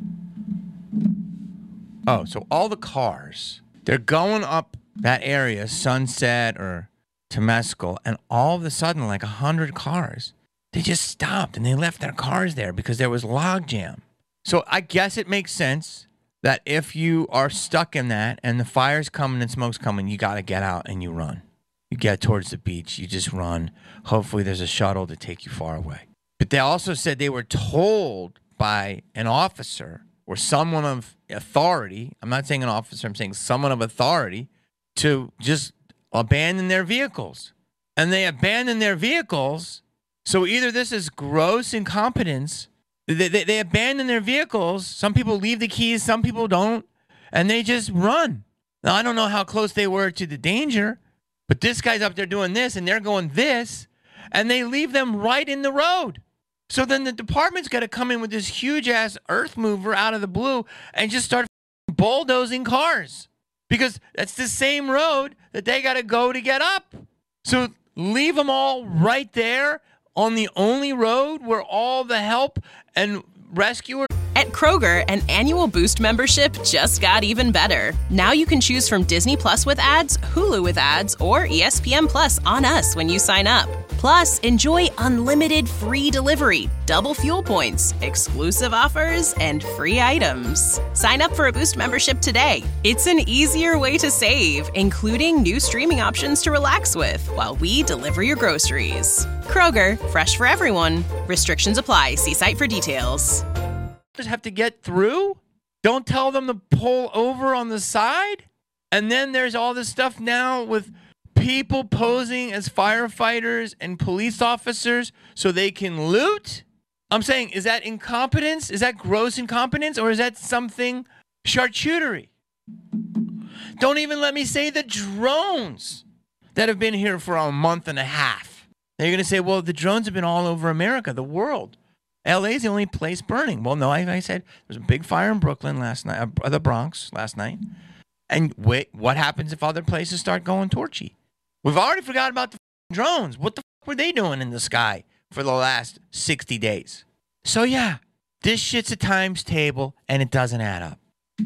Oh, so all the cars, they're going up that area, Sunset or Temescal, and all of a sudden, like 100 cars, they just stopped and they left their cars there because there was logjam. So I guess it makes sense that if you are stuck in that and the fire's coming and smoke's coming, you got to get out and you run. You get towards the beach, you just run. Hopefully there's a shuttle to take you far away. But they also said they were told by an officer or someone of authority, I'm not saying an officer, I'm saying someone of authority, to just abandon their vehicles. And they abandon their vehicles. So either this is gross incompetence. They abandon their vehicles. Some people leave the keys, some people don't. And they just run. Now, I don't know how close they were to the danger, but this guy's up there doing this and they're going this. And they leave them right in the road. So then the department's got to come in with this huge-ass earth mover out of the blue and just start bulldozing cars. Because that's the same road that they got to go to get up. So leave them all right there on the only road where all the help and rescue. At Kroger, an annual Boost membership just got even better. Now you can choose from Disney Plus with ads, Hulu with ads, or ESPN Plus on us when you sign up. Plus, enjoy unlimited free delivery, double fuel points, exclusive offers, and free items. Sign up for a Boost membership today. It's an easier way to save, including new streaming options to relax with while we deliver your groceries. Kroger, fresh for everyone. Restrictions apply. See site for details. Just have to get through? Don't tell them to pull over on the side? And then there's all this stuff now with people posing as firefighters and police officers so they can loot? I'm saying, is that incompetence? Is that gross incompetence? Or is that something charcuterie? Don't even let me say the drones that have been here for a month and a half. Now you're going to say, well, the drones have been all over America, the world. LA is the only place burning. Well, no, I said there was a big fire in Brooklyn last night, the Bronx last night. And wait, what happens if other places start going torchy? We've already forgot about the drones. What the fuck were they doing in the sky for the last 60 days? So yeah, this shit's a times table and it doesn't add up.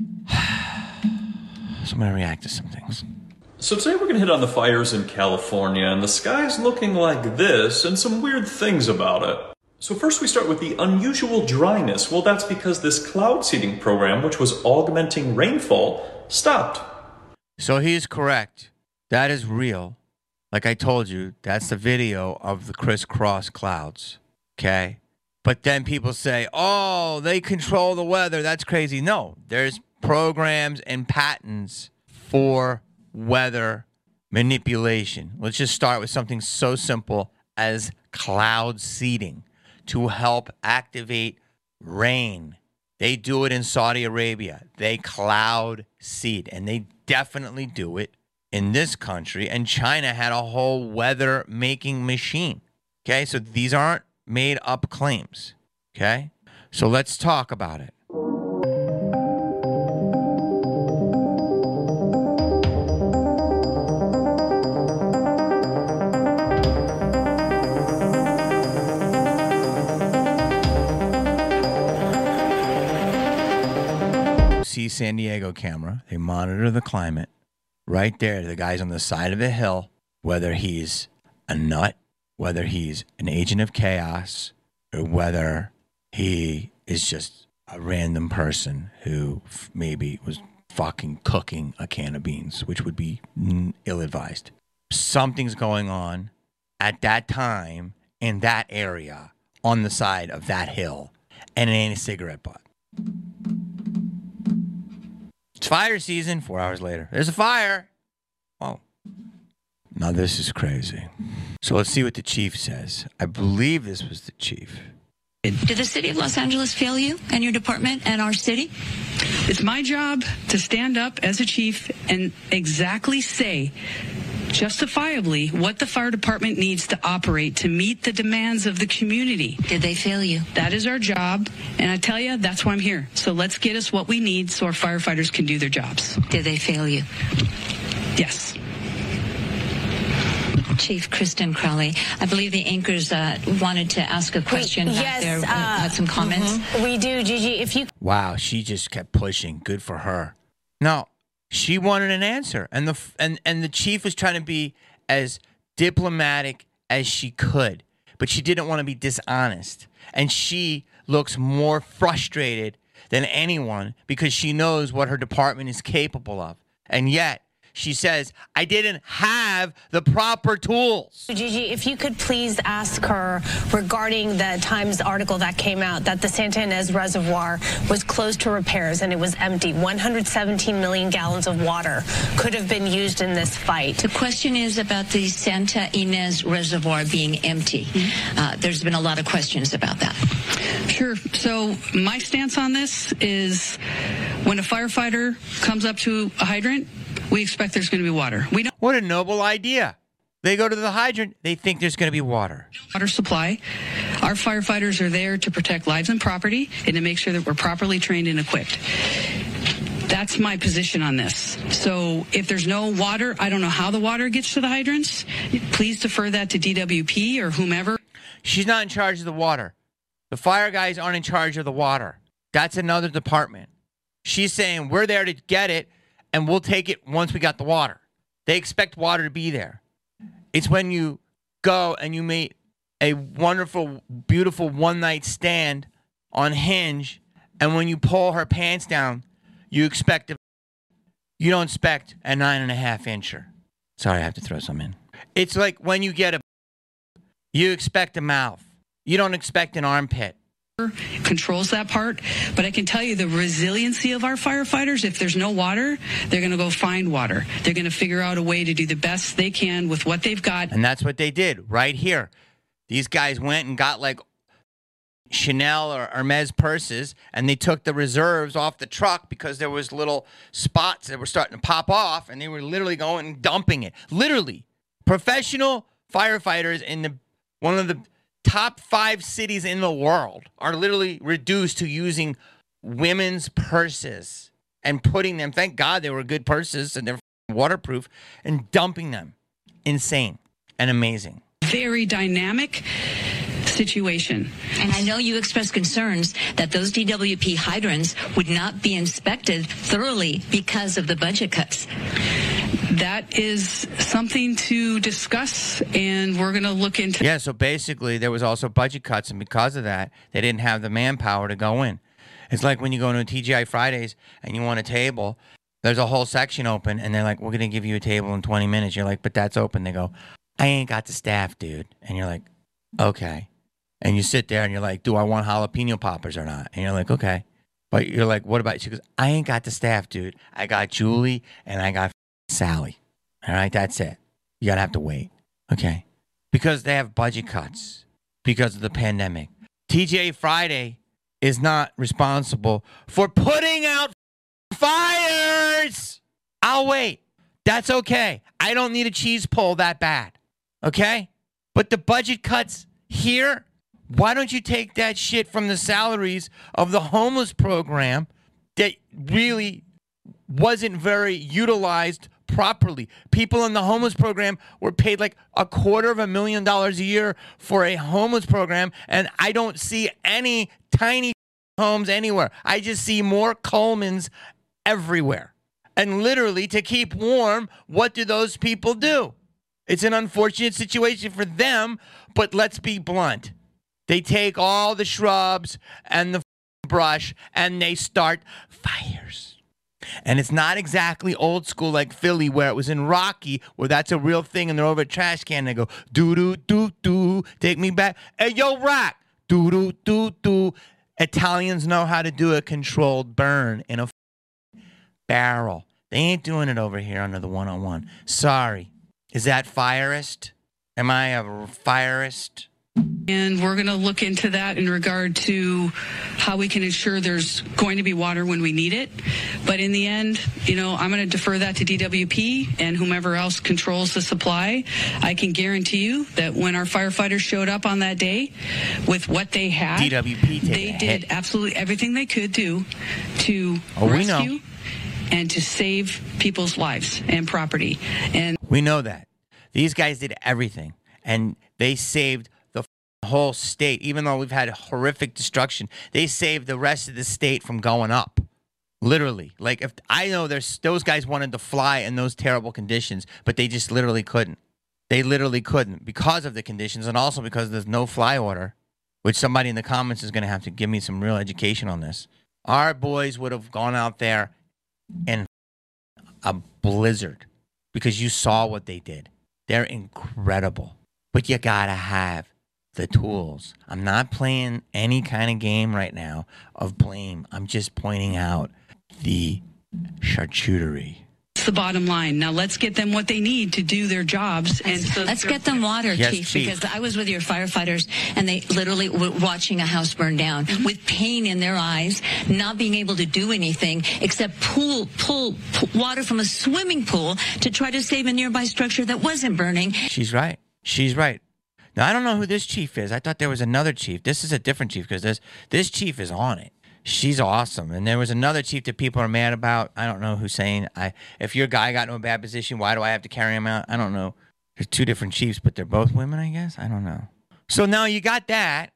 So I'm going to react to some things. So today we're going to hit on the fires in California, and the sky's looking like this and some weird things about it. So first we start with the unusual dryness. Well, that's because this cloud seeding program, which was augmenting rainfall, stopped. So he's correct. That is real. Like I told you, that's the video of the crisscross clouds. Okay? But then people say, oh, they control the weather. That's crazy. No, there's programs and patents for weather manipulation. Let's just start with something so simple as cloud seeding to help activate rain. They do it in Saudi Arabia. They cloud seed, and they definitely do it in this country. And China had a whole weather making machine. Okay, so these aren't made up claims. Okay, so let's talk about it. See San Diego camera. They monitor the climate right there. The guy's on the side of a hill, whether he's a nut, whether he's an agent of chaos, or whether he is just a random person who maybe was fucking cooking a can of beans, which would be ill-advised. Something's going on at that time in that area on the side of that hill, and it ain't a cigarette butt. It's fire season. 4 hours later, there's a fire. Oh, now this is crazy. So let's see what the chief says. I believe this was the chief. Did the city of Los Angeles fail you and your department and our city? It's my job to stand up as a chief and exactly say justifiably what the fire department needs to operate to meet the demands of the community. Did they fail you? That is our job, and I tell you, that's why I'm here. So let's get us what we need so our firefighters can do their jobs. Did they fail you? Yes. Chief Kristen Crowley, I believe the anchors wanted to ask a question back there, had some comments. We do, Gigi. If you... Wow, she just kept pushing. Good for her. No, she wanted an answer, and the chief was trying to be as diplomatic as she could, but she didn't want to be dishonest. And she looks more frustrated than anyone because she knows what her department is capable of. And yet, she says, I didn't have the proper tools. Gigi, if you could please ask her regarding the Times article that came out that the Santa Ynez Reservoir was closed to repairs and it was empty. 117 million gallons of water could have been used in this fight. The question is about the Santa Ynez Reservoir being empty. There's been a lot of questions about that. Sure. So my stance on this is when a firefighter comes up to a hydrant, we expect there's going to be water. We don't. What a noble idea. They go to the hydrant, they think there's going to be water. Water supply. Our firefighters are there to protect lives and property and to make sure that we're properly trained and equipped. That's my position on this. So if there's no water, I don't know how the water gets to the hydrants. Please defer that to DWP or whomever. She's not in charge of the water. The fire guys aren't in charge of the water. That's another department. She's saying we're there to get it, and we'll take it once we got the water. They expect water to be there. It's when you go and you meet a wonderful, beautiful one-night stand on Hinge, and when you pull her pants down, you don't expect a 9.5 incher. Sorry, I have to throw some in. It's like when you get you expect a mouth. You don't expect an armpit. Controls that part, but I can tell you the resiliency of our firefighters, if there's no water, they're going to go find water. They're going to figure out a way to do the best they can with what they've got. And that's what they did right here. These guys went and got like Chanel or Hermes purses, and they took the reserves off the truck because there was little spots that were starting to pop off, and they were literally going and dumping it. Literally. Professional firefighters in one of the top 5 cities in the world are literally reduced to using women's purses and putting them, thank God they were good purses and they're waterproof, and dumping them. Insane and amazing. Very dynamic situation. And I know you expressed concerns that those DWP hydrants would not be inspected thoroughly because of the budget cuts. That is something to discuss, and we're going to look into. Yeah, so basically there was also budget cuts, and because of that, they didn't have the manpower to go in. It's like when you go to a TGI Fridays and you want a table, there's a whole section open, and they're like, we're going to give you a table in 20 minutes. You're like, but that's open. They go, I ain't got the staff, dude. And you're like, okay. And you sit there and you're like, do I want jalapeno poppers or not? And you're like, okay. But you're like, what about, she goes, I ain't got the staff, dude. I got Julie and I got Sally. All right, that's it. You got to have to wait. Okay. Because they have budget cuts because of the pandemic. TGI Friday is not responsible for putting out fires. I'll wait. That's okay. I don't need a cheese pull that bad. Okay? But the budget cuts here, why don't you take that shit from the salaries of the homeless program that really wasn't very utilized properly? People in the homeless program were paid like $250,000 a year for a homeless program, and I don't see any tiny homes anywhere. I just see more Colemans everywhere. And literally, to keep warm, what do those people do? It's an unfortunate situation for them, but let's be blunt. They take all the shrubs and the brush and they start fires. And it's not exactly old school like Philly where it was in Rocky where that's a real thing and they're over a trash can and they go, doo-doo-doo-doo, take me back. Hey, yo, Rock, doo-doo-doo-doo. Italians know how to do a controlled burn in a barrel. They ain't doing it over here under the 101. Sorry. Is that fireist? Am I a fireist? And we're going to look into that in regard to how we can ensure there's going to be water when we need it. But in the end, I'm going to defer that to DWP and whomever else controls the supply. I can guarantee you that when our firefighters showed up on that day with what they had, DWP they did absolutely everything they could do to rescue and to save people's lives and property. And we know that. These guys did everything, and they saved the whole state. Even though we've had horrific destruction, they saved the rest of the state from going up. Literally. Like, if I know those guys wanted to fly in those terrible conditions, but they just literally couldn't. They literally couldn't because of the conditions and also because there's no fly order, which somebody in the comments is going to have to give me some real education on this. Our boys would have gone out there in a blizzard because you saw what they did. They're incredible. But you got to have the tools. I'm not playing any kind of game right now of blame. I'm just pointing out the charcuterie. That's the bottom line. Now let's get them what they need to do their jobs. And so let's get them water, yes, Chief, because I was with your firefighters and they literally were watching a house burn down with pain in their eyes, not being able to do anything except pull water from a swimming pool to try to save a nearby structure that wasn't burning. She's right. She's right. Now, I don't know who this chief is. I thought there was another chief. This is a different chief because this chief is on it. She's awesome. And there was another chief that people are mad about. I don't know who's saying, if your guy got in a bad position, why do I have to carry him out? I don't know. There's two different chiefs, but they're both women, I guess. I don't know. So now you got that.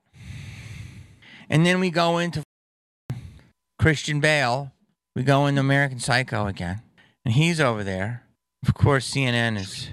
And then we go into Christian Bale. We go into American Psycho again. And he's over there. Of course, CNN is...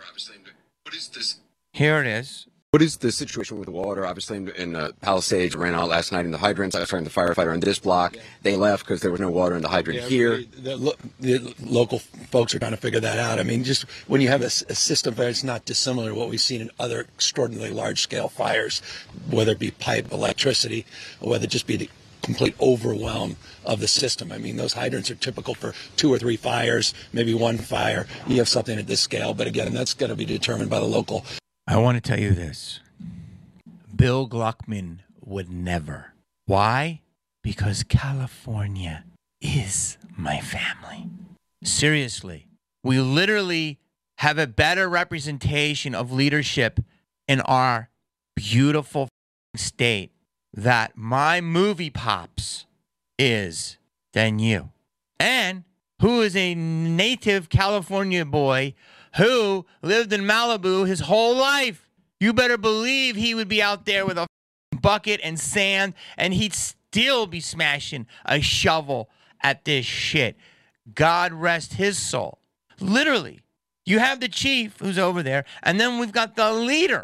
Here it is. What is the situation with the water? Obviously, in Palisades ran out last night in the hydrants. I was talking to the firefighter in this block. They left because there was no water in the hydrant here. The local folks are trying to figure that out. I mean, just when you have a system that's not dissimilar to what we've seen in other extraordinarily large-scale fires, whether it be pipe, electricity, or whether it just be the complete overwhelm of the system. I mean, those hydrants are typical for 2 or 3 fires, maybe 1 fire. You have something at this scale, but again, that's going to be determined by the local. I want to tell you this. Bill Gluckman would never. Why? Because California is my family. Seriously. We literally have a better representation of leadership in our beautiful state that my movie pops is than you. And who is a native California boy who lived in Malibu his whole life. You better believe he would be out there with a bucket and sand, and he'd still be smashing a shovel at this shit. God rest his soul. Literally. You have the chief who's over there, and then we've got the leader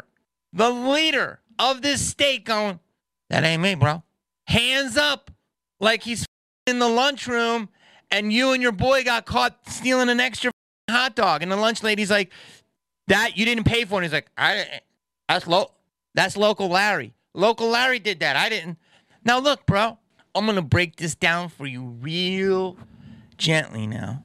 of this state going, that ain't me, bro. Hands up like he's in the lunchroom, and you and your boy got caught stealing an extra hot dog, and the lunch lady's like, that you didn't pay for. And he's like, that's local Larry. Local Larry did that. I didn't. Now look, bro, I'm gonna break this down for you real gently now,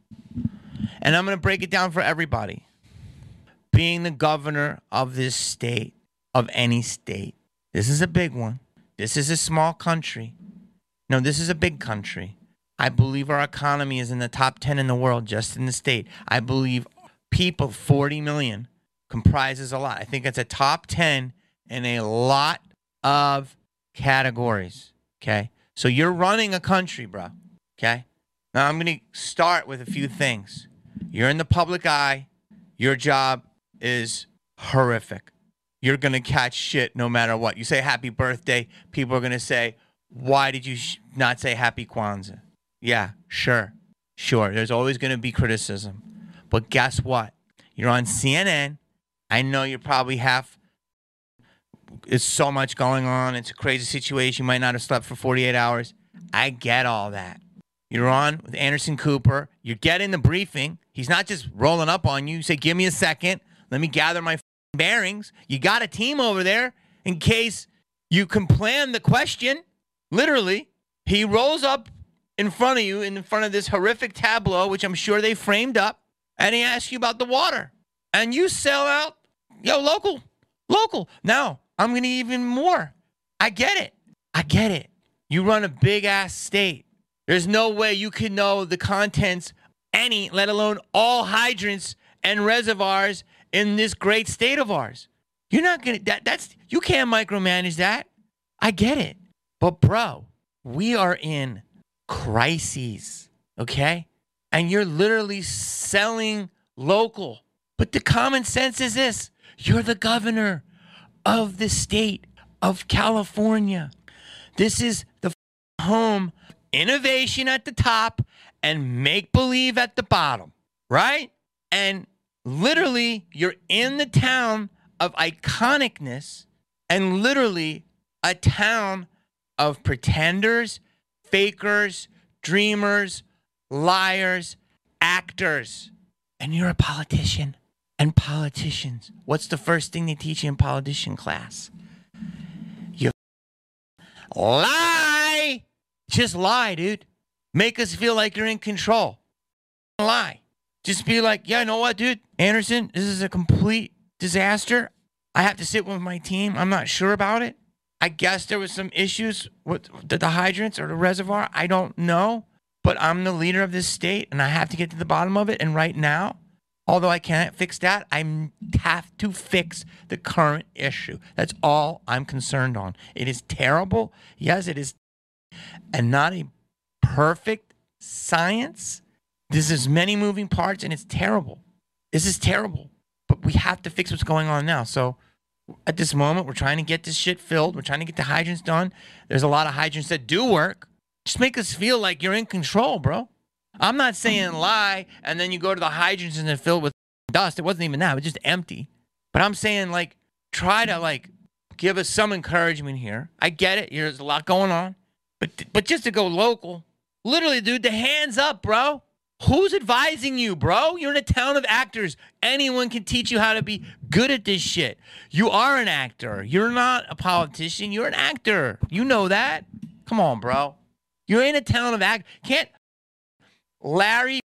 and I'm gonna break it down for everybody. Being the governor of this state, of any state, this is a big one. This is a small country. No, this is a big country. I believe our economy is in the top 10 in the world, just in the state. I believe people, 40 million, comprises a lot. I think it's a top 10 in a lot of categories, okay? So you're running a country, bro, okay? Now I'm going to start with a few things. You're in the public eye. Your job is horrific. You're going to catch shit no matter what. You say happy birthday, people are going to say, why did you not say happy Kwanzaa? Yeah, sure. Sure, there's always going to be criticism. But guess what? You're on CNN. I know you're probably it's so much going on. It's a crazy situation. You might not have slept for 48 hours. I get all that. You're on with Anderson Cooper. You're getting the briefing. He's not just rolling up on you. You say, give me a second. Let me gather my bearings. You got a team over there in case you can plan the question. Literally, he rolls up in front of you, in front of this horrific tableau, which I'm sure they framed up, and he asks you about the water. And you sell out, local. Now, I'm going to even more. I get it. You run a big-ass state. There's no way you can know the contents, let alone all hydrants and reservoirs in this great state of ours. You're not going to, you can't micromanage that. I get it. But, bro, we are in crises, okay? And you're literally selling local. But the common sense is this. You're the governor of the state of California. This is the home of innovation at the top and make-believe at the bottom, right? And literally, you're in the town of iconicness and literally a town of pretenders, fakers, dreamers, liars, actors. And you're a politician. And politicians, what's the first thing they teach you in politician class? You lie. Just lie, dude. Make us feel like you're in control. Lie. Just be like, yeah, you know what, dude? Anderson, this is a complete disaster. I have to sit with my team. I'm not sure about it. I guess there was some issues with the hydrants or the reservoir. I don't know. But I'm the leader of this state, and I have to get to the bottom of it. And right now, although I can't fix that, I have to fix the current issue. That's all I'm concerned on. It is terrible. Yes, it is. And not a perfect science. This is many moving parts, and it's terrible. This is terrible. But we have to fix what's going on now. So at this moment, we're trying to get this shit filled. We're trying to get the hydrants done. There's a lot of hydrants that do work. Just make us feel like you're in control, bro. I'm not saying lie, and then you go to the hydrants and they're filled with dust. It wasn't even that. It was just empty. But I'm saying, try to, give us some encouragement here. I get it. There's a lot going on. But just to go local, literally, dude, the hands up, bro. Who's advising you, bro? You're in a town of actors. Anyone can teach you how to be good at this shit. You are an actor. You're not a politician. You're an actor. You know that. Come on, bro. You're in a town of actors. Can't Larry,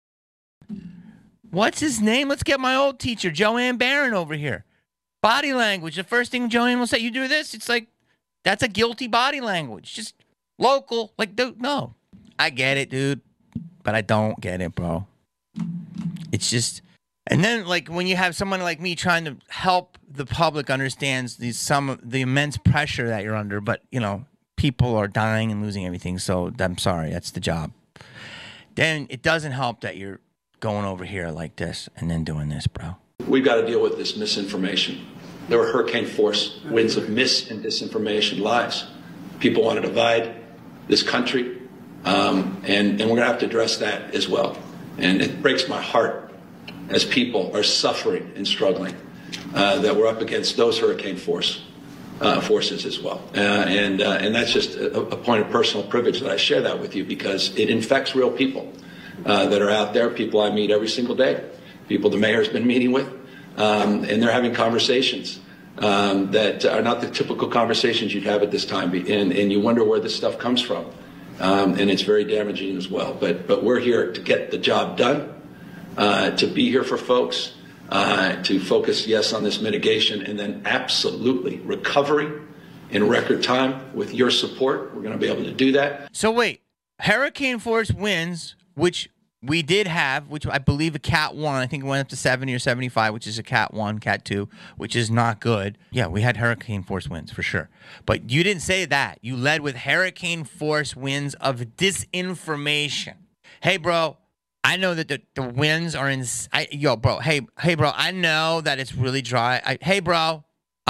what's his name? Let's get my old teacher, Joanne Barron, over here. Body language. The first thing Joanne will say, you do this? It's like, that's a guilty body language. Just local. No. I get it, dude. But I don't get it, bro. It's just, and then when you have someone like me trying to help the public understands some of the immense pressure that you're under, but people are dying and losing everything. So I'm sorry, that's the job. Then it doesn't help that you're going over here like this and then doing this, bro. We've got to deal with this misinformation. There were hurricane force winds of mis and disinformation, lies. People want to divide this country. And we're going to have to address that as well. And it breaks my heart as people are suffering and struggling that we're up against those hurricane forces as well. And that's just a point of personal privilege that I share that with you because it infects real people that are out there, people I meet every single day, people the mayor's been meeting with, and they're having conversations that are not the typical conversations you'd have at this time. And you wonder where this stuff comes from. And it's very damaging as well. But we're here to get the job done, to be here for folks, to focus, yes, on this mitigation, and then absolutely recovery in record time with your support. We're going to be able to do that. So wait, hurricane force winds, which we did have, which I believe a Cat 1, I think it went up to 70 or 75, which is a Cat 1, Cat 2, which is not good. Yeah, we had hurricane force winds for sure. But you didn't say that. You led with hurricane force winds of disinformation. Hey, bro, I know that the winds are in... bro, hey, bro, I know that it's really dry. Hey, bro,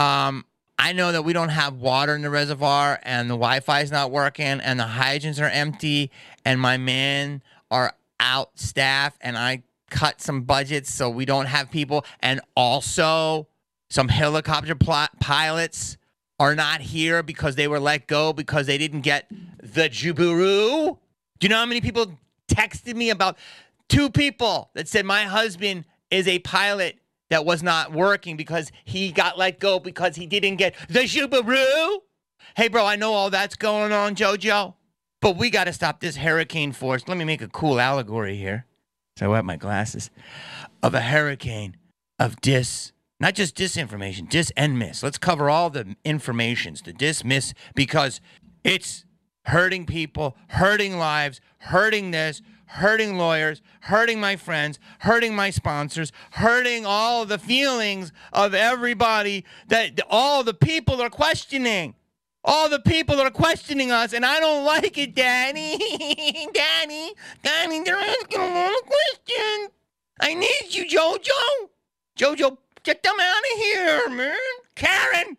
I know that we don't have water in the reservoir and the Wi-Fi is not working and the hydrants are empty and my men are out staff and I cut some budgets so we don't have people. And also some helicopter pilots are not here because they were let go because they didn't get the Jubilee. Do you know how many people texted me about 2 people that said my husband is a pilot that was not working because he got let go because he didn't get the Jubilee? Hey, bro, I know all that's going on, JoJo, but we got to stop this hurricane force. Let me make a cool allegory here. So I wet my glasses. Of a hurricane of not just disinformation, dis and miss. Let's cover all the informations, the dismiss, because it's hurting people, hurting lives, hurting this, hurting lawyers, hurting my friends, hurting my sponsors, hurting all the feelings of everybody that all the people are questioning. All the people are questioning us, and I don't like it, Danny. Danny, they're asking a lot of questions. I need you, JoJo. JoJo, get them out of here, man. Karen.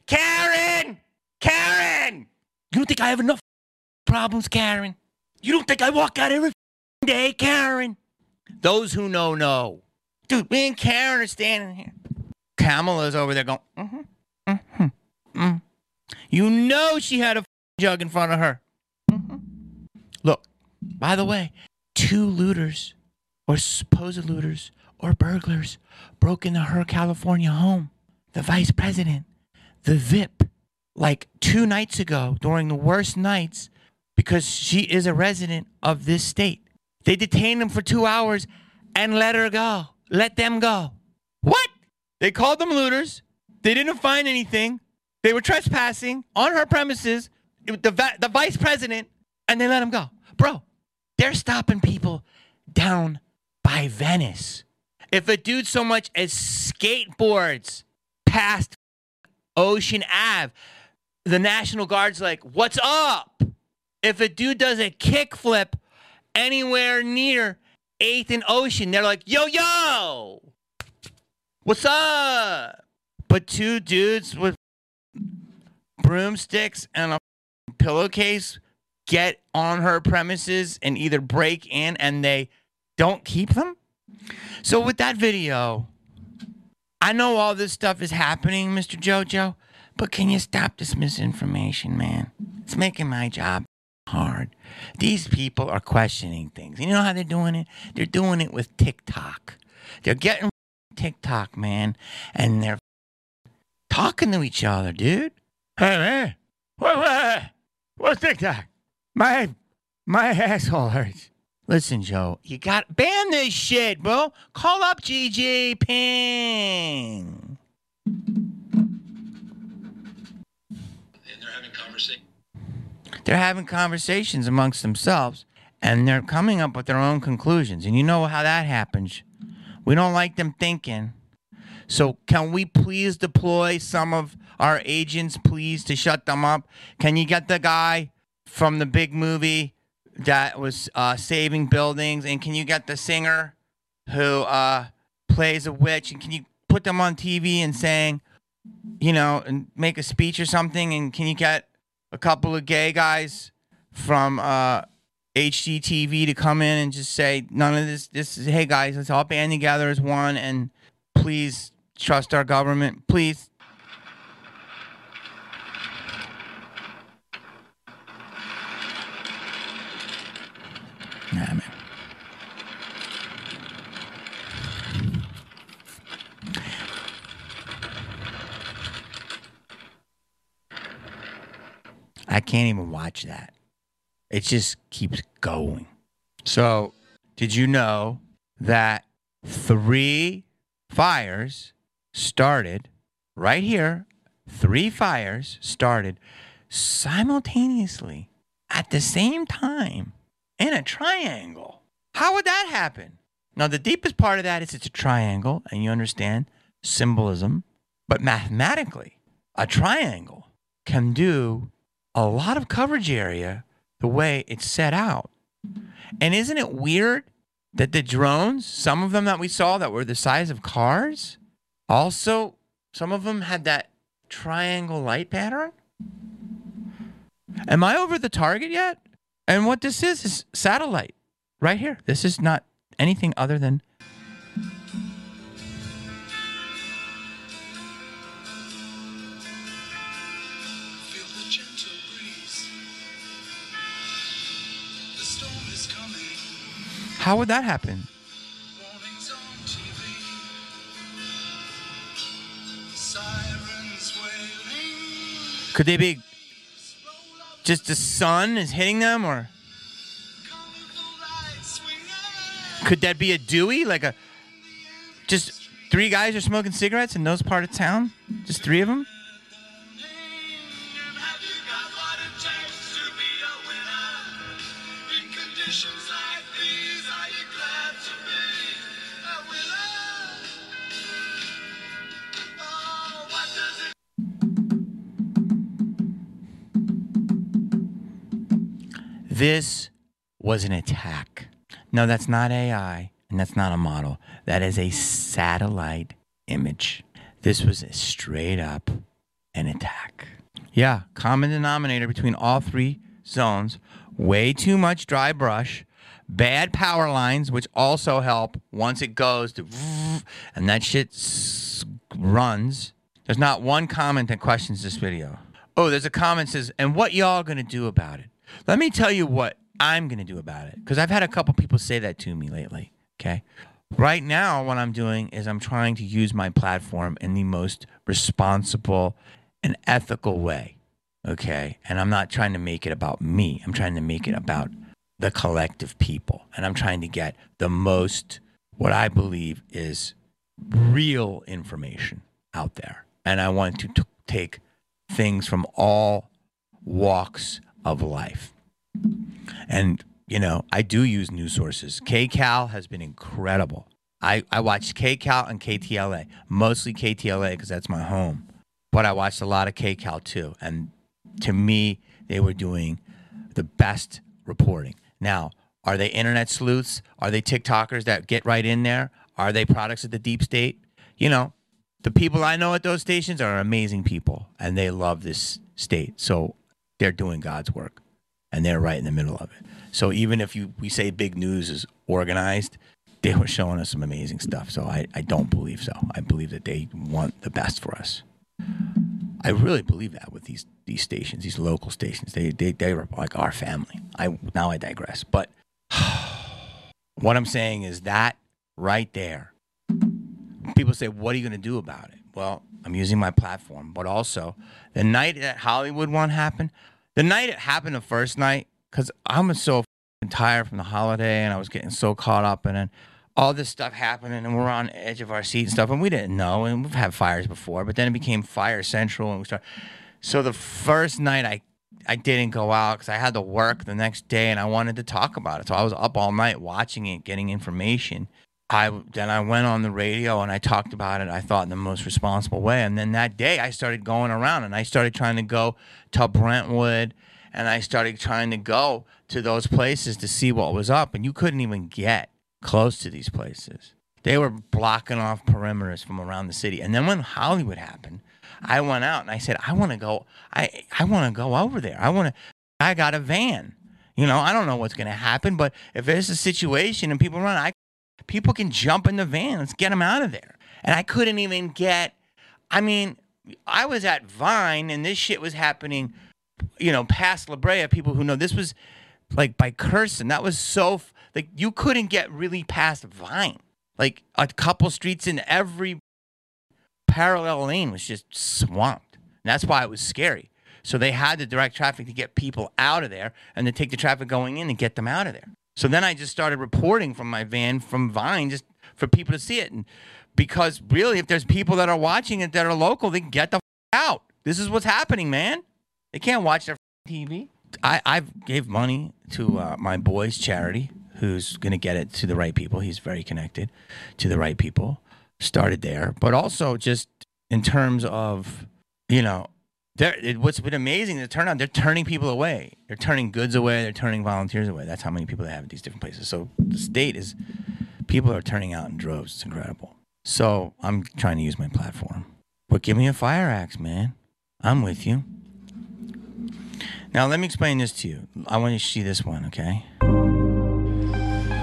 You don't think I have enough problems, Karen? You don't think I walk out every day, Karen? Those who know. Dude, me and Karen are standing here. Kamala's over there going, You know she had a jug in front of her. Look, by the way, 2 looters or supposed looters or burglars broke into her California home. The vice president, the VIP, like 2 nights ago during the worst nights because she is a resident of this state. They detained him for 2 hours and let them go. What? They called them looters. They didn't find anything. They were trespassing on her premises, the vice president, and they let him go. Bro, they're stopping people down by Venice. If a dude so much as skateboards past Ocean Ave, the National Guard's like, what's up? If a dude does a kickflip anywhere near 8th and Ocean, they're like, yo, what's up? But 2 dudes with broomsticks and a pillowcase get on her premises and either break in and they don't keep them. So with that video, I know all this stuff is happening, Mr. JoJo, but can you stop this misinformation, man? It's making my job hard. These people are questioning things. You know how they're doing it? They're doing it with TikTok. They're getting TikTok, man, and they're talking to each other, dude. Hey, man. What's TikTok? My asshole hurts. Listen, Joe, you got ban this shit, bro. Call up Gigi Ping. And they're having conversations amongst themselves, and they're coming up with their own conclusions. And you know how that happens. We don't like them thinking. So can we please deploy some of our agents, please, to shut them up? Can you get the guy from the big movie that was saving buildings? And can you get the singer who plays a witch? And can you put them on TV and saying, and make a speech or something? And can you get a couple of gay guys from HGTV to come in and just say, none of this is, hey, guys, let's all band together as one, and please trust our government, please. Nah, man. I can't even watch that. It just keeps going. So, did you know that 3 fires started right here? 3 fires started simultaneously at the same time in a triangle. How would that happen? Now, the deepest part of that is it's a triangle, and you understand symbolism. But mathematically, a triangle can do a lot of coverage area the way it's set out. And isn't it weird that the drones, some of them that we saw that were the size of cars, also, some of them had that triangle light pattern? Am I over the target yet? And what this is satellite. right here. This is not anything other than. How would that happen? Could they be just the sun is hitting them, or could that be a Dewey? Like just 3 guys are smoking cigarettes in those part of town? Just 3 of them? This was an attack. No, that's not AI, and that's not a model. That is a satellite image. This was straight up an attack. Yeah, common denominator between all 3 zones. Way too much dry brush. Bad power lines, which also help once it goes to... And that shit runs. There's not one comment that questions this video. Oh, there's a comment that says, and what y'all gonna do about it? Let me tell you what I'm going to do about it, because I've had a couple people say that to me lately, okay? Right now, what I'm doing is I'm trying to use my platform in the most responsible and ethical way, okay? And I'm not trying to make it about me. I'm trying to make it about the collective people. And I'm trying to get the most, what I believe is real information out there. And I want to take things from all walks of life. And, you know, I do use news sources. KCAL has been incredible. I watched KCAL and KTLA, mostly KTLA because that's my home. But I watched a lot of KCAL too. And to me, they were doing the best reporting. Now, are they internet sleuths? Are they TikTokers that get right in there? Are they products of the deep state? You know, the people I know at those stations are amazing people, and they love this state. So they're doing God's work, and they're right in the middle of it. So even if we say big news is organized, they were showing us some amazing stuff. So I don't believe so. I believe that they want the best for us. I really believe that with these stations, these local stations. They were like our family. Now I digress. But what I'm saying is that right there, people say, what are you going to do about it? Well, I'm using my platform. But also, the night that Hollywood one happened, the night it happened the first night, because I'm so tired from the holiday and I was getting so caught up in it. All this stuff happening, and we're on the edge of our seat and stuff, and we didn't know, and we've had fires before, but then it became Fire Central, and we started. So the first night, I didn't go out because I had to work the next day, and I wanted to talk about it. So I was up all night watching it, getting information. Then I went on the radio, and I talked about it, I thought, in the most responsible way. And then that day, I started going around, and I started trying to go to Brentwood, and I started trying to go to those places to see what was up, and you couldn't even get close to these places. They were blocking off perimeters from around the city. And then when Hollywood happened, I went out and I said, I want to go. I want to go over there. I got a van. You know, I don't know what's going to happen, but if there's a situation and people run, people can jump in the van. Let's get them out of there. And I couldn't even get. I mean, I was at Vine and this shit was happening. You know, past La Brea. People who know this was like by Curson. That was so. Like, you couldn't get really past Vine. Like, a couple streets in every parallel lane was just swamped. And that's why it was scary. So they had to direct traffic to get people out of there and then take the traffic going in and get them out of there. So then I just started reporting from my van from Vine just for people to see it. And because really, if there's people that are watching it that are local, they can get the out. This is what's happening, man. They can't watch their TV. I've gave money to my boy's charity, who's going to get it to the right people. He's very connected to the right people. Started there. But also just in terms of, you know, what's been amazing, the turnout, they're turning people away. They're turning goods away. They're turning volunteers away. That's how many people they have at these different places. So the state is, people are turning out in droves. It's incredible. So I'm trying to use my platform. But give me a fire axe, man. I'm with you. Now let me explain this to you. I want you to see this one, okay?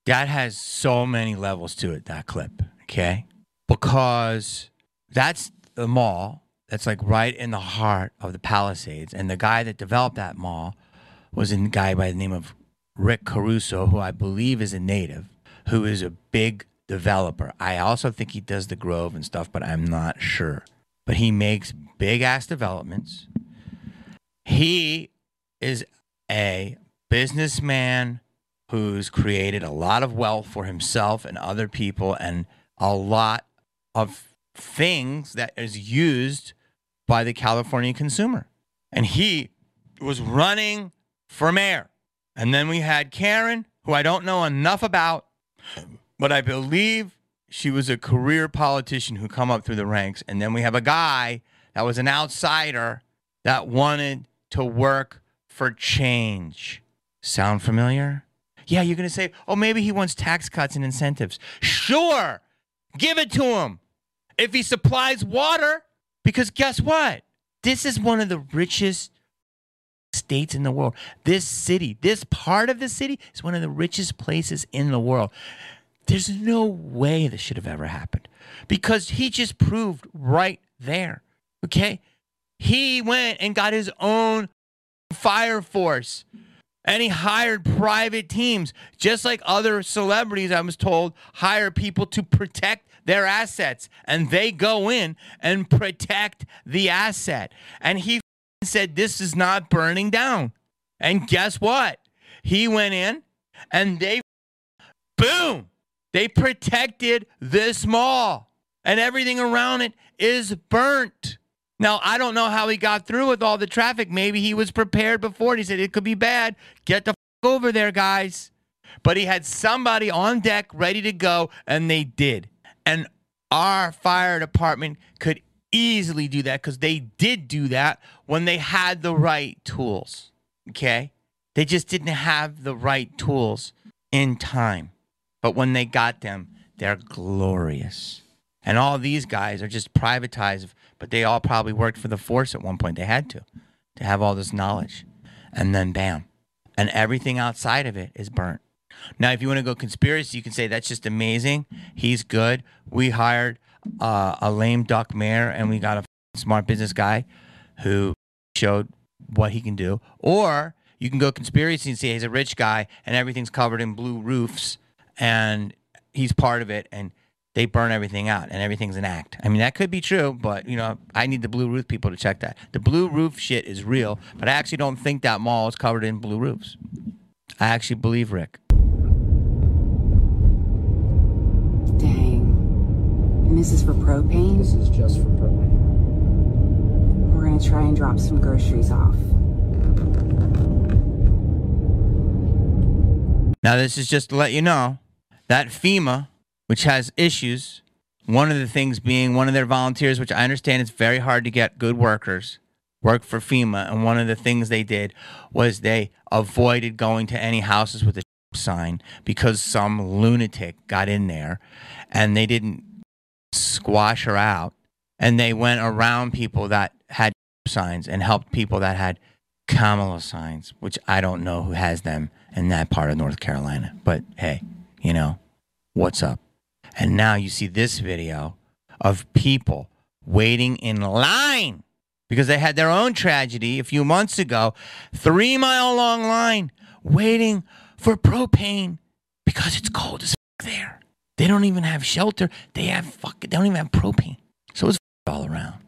That has so many levels to it, that clip, okay? Because that's the mall that's like right in the heart of the Palisades. And the guy that developed that mall was a guy by the name of Rick Caruso, who I believe is a native, who is a big developer. I also think he does the Grove and stuff, but I'm not sure. But he makes big-ass developments. He is a businessman who's created a lot of wealth for himself and other people and a lot of things that is used by the California consumer. And he was running for mayor. And then we had Karen, who I don't know enough about, but I believe she was a career politician who come up through the ranks. And then we have a guy that was an outsider that wanted to work for change. Sound familiar? Yeah, you're going to say, oh, maybe he wants tax cuts and incentives. Sure, give it to him. If he supplies water, because guess what? This is one of the richest states in the world. This city, this part of the city is one of the richest places in the world. There's no way this should have ever happened because he just proved right there, okay? He went and got his own fire force. And he hired private teams, just like other celebrities, I was told, hire people to protect their assets. And they go in and protect the asset. And he said, this is not burning down. And guess what? He went in and boom, they protected this mall. And everything around it is burnt. Now, I don't know how he got through with all the traffic. Maybe he was prepared before. And he said, it could be bad. Get the over there, guys. But he had somebody on deck ready to go, and they did. And our fire department could easily do that because they did do that when they had the right tools, okay? They just didn't have the right tools in time. But when they got them, they're glorious. And all these guys are just privatized, but they all probably worked for the force at one point. They had to have all this knowledge. And then bam. And everything outside of it is burnt. Now, if you want to go conspiracy, you can say that's just amazing. He's good. We hired a lame duck mayor, and we got a smart business guy who showed what he can do. Or you can go conspiracy and say he's a rich guy, and everything's covered in blue roofs, and he's part of it, and they burn everything out, and everything's an act. I mean, that could be true, but, you know, I need the blue roof people to check that. The blue roof shit is real, but I actually don't think that mall is covered in blue roofs. I actually believe Rick. Dang. And this is for propane? This is just for propane. We're going to try and drop some groceries off. Now, this is just to let you know that FEMA, which has issues, one of the things being one of their volunteers, which I understand it's very hard to get good workers, work for FEMA. And one of the things they did was they avoided going to any houses with a sign because some lunatic got in there and they didn't squash her out. And they went around people that had signs and helped people that had Kamala signs, which I don't know who has them in that part of North Carolina. But hey, you know, what's up? And now you see this video of people waiting in line because they had their own tragedy a few months ago. 3-mile-long line waiting for propane because it's cold as there. They don't even have shelter. They don't even have propane. So it's all around.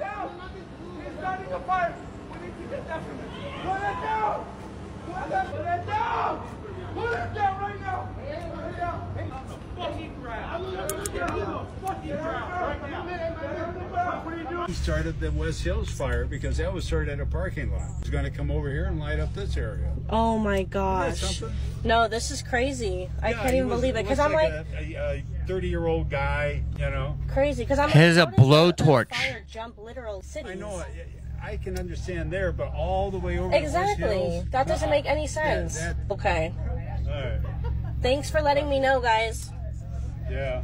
He started the West Hills fire because that was started at a parking lot. He's going to come over here and light up this area. Oh my gosh. No, this is crazy. I can't even believe it because I'm like a 30-year-old guy, you know. Crazy because I'm Here's a blowtorch. Fire jump literal cities. I know. I can understand there, but all the way over exactly. to West Hills, that doesn't make any sense. Okay. All right. Thanks for letting me know, guys. Yeah.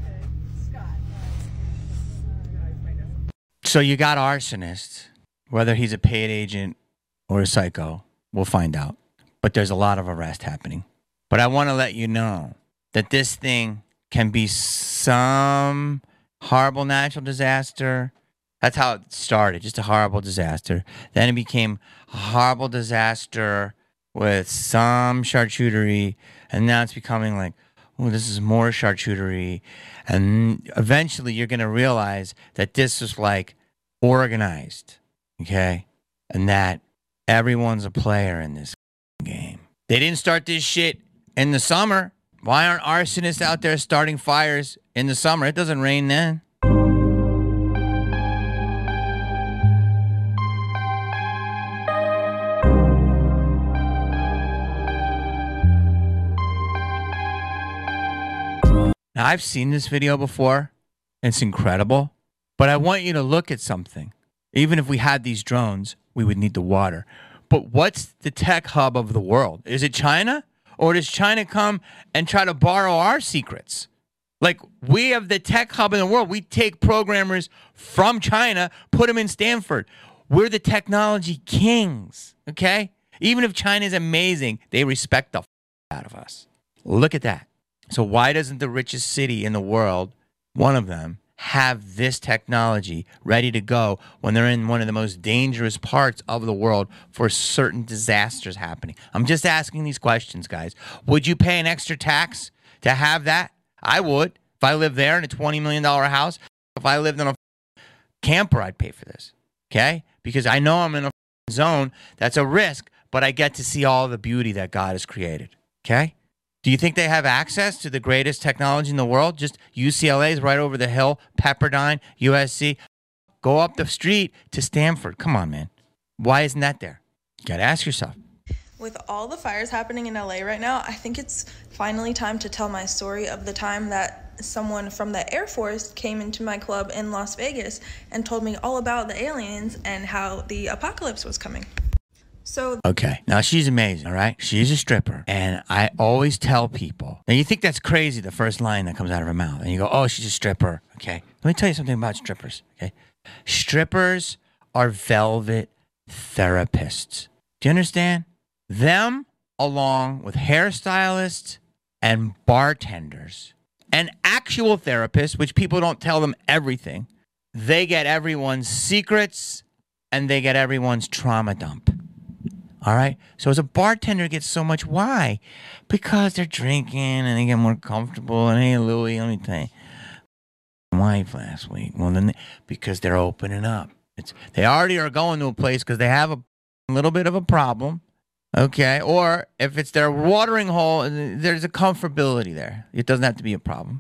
So you got arsonists, whether he's a paid agent or a psycho, we'll find out. But there's a lot of arrest happening. But I want to let you know that this thing can be some horrible natural disaster. That's how it started, just a horrible disaster. Then it became a horrible disaster with some charcuterie, and now it's becoming like, oh, this is more charcuterie. And eventually you're going to realize that this is like organized, okay? And that everyone's a player in this game. They didn't start this shit in the summer. Why aren't arsonists out there starting fires in the summer? It doesn't rain then. Now, I've seen this video before. It's incredible. But I want you to look at something. Even if we had these drones, we would need the water. But what's the tech hub of the world? Is it China? Or does China come and try to borrow our secrets? Like, we have the tech hub in the world. We take programmers from China, put them in Stanford. We're the technology kings, okay? Even if China is amazing, they respect the out of us. Look at that. So why doesn't the richest city in the world, one of them, have this technology ready to go when they're in one of the most dangerous parts of the world for certain disasters happening? I'm just asking these questions, guys. Would you pay an extra tax to have that? I would. If I lived there in a $20 million house, if I lived in a camper, I'd pay for this, okay? Because I know I'm in a zone that's a risk, but I get to see all the beauty that God has created, okay? Do you think they have access to the greatest technology in the world? Just UCLA's right over the hill, Pepperdine, USC. Go up the street to Stanford. Come on, man. Why isn't that there? You got to ask yourself. With all the fires happening in LA right now, I think it's finally time to tell my story of the time that someone from the Air Force came into my club in Las Vegas and told me all about the aliens and how the apocalypse was coming. Okay, now she's amazing, all right? She's a stripper, and I always tell people, now you think that's crazy, the first line that comes out of her mouth, and you go, oh, she's a stripper, okay? Let me tell you something about strippers, okay? Strippers are velvet therapists. Do you understand? Them, along with hairstylists and bartenders and actual therapists, which people don't tell them everything, they get everyone's secrets and they get everyone's trauma dump. All right. So as a bartender gets so much. Why? Because they're drinking and they get more comfortable. And hey, Louie, let me tell you, wife last week. Well, then because they're opening up. They already are going to a place because they have a little bit of a problem. Okay. Or if it's their watering hole, there's a comfortability there. It doesn't have to be a problem.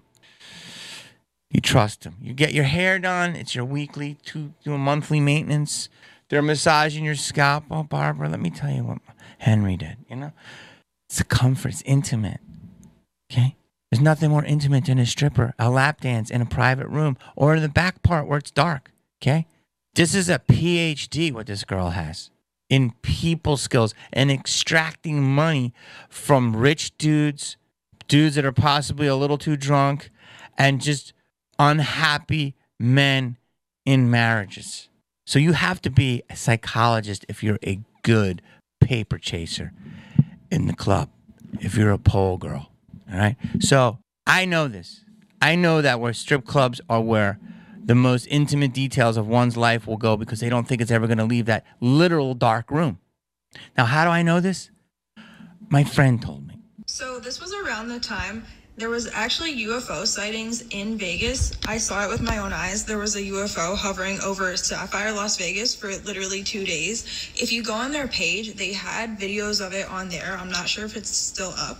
You trust them. You get your hair done. It's your weekly, monthly maintenance. They're massaging your scalp. Oh, Barbara, let me tell you what Henry did. You know, it's a comfort. It's intimate. Okay? There's nothing more intimate than a stripper, a lap dance in a private room, or in the back part where it's dark. Okay? This is a PhD, what this girl has, in people skills and extracting money from rich dudes that are possibly a little too drunk, and just unhappy men in marriages. So you have to be a psychologist if you're a good paper chaser in the club, if you're a pole girl, all right? So I know this. I know that where strip clubs are where the most intimate details of one's life will go because they don't think it's ever going to leave that literal dark room. Now, how do I know this? My friend told me. So this was around the time there was actually UFO sightings in Vegas. I saw it with my own eyes. There was a UFO hovering over Sapphire, Las Vegas for literally 2 days. If you go on their page, they had videos of it on there. I'm not sure if it's still up.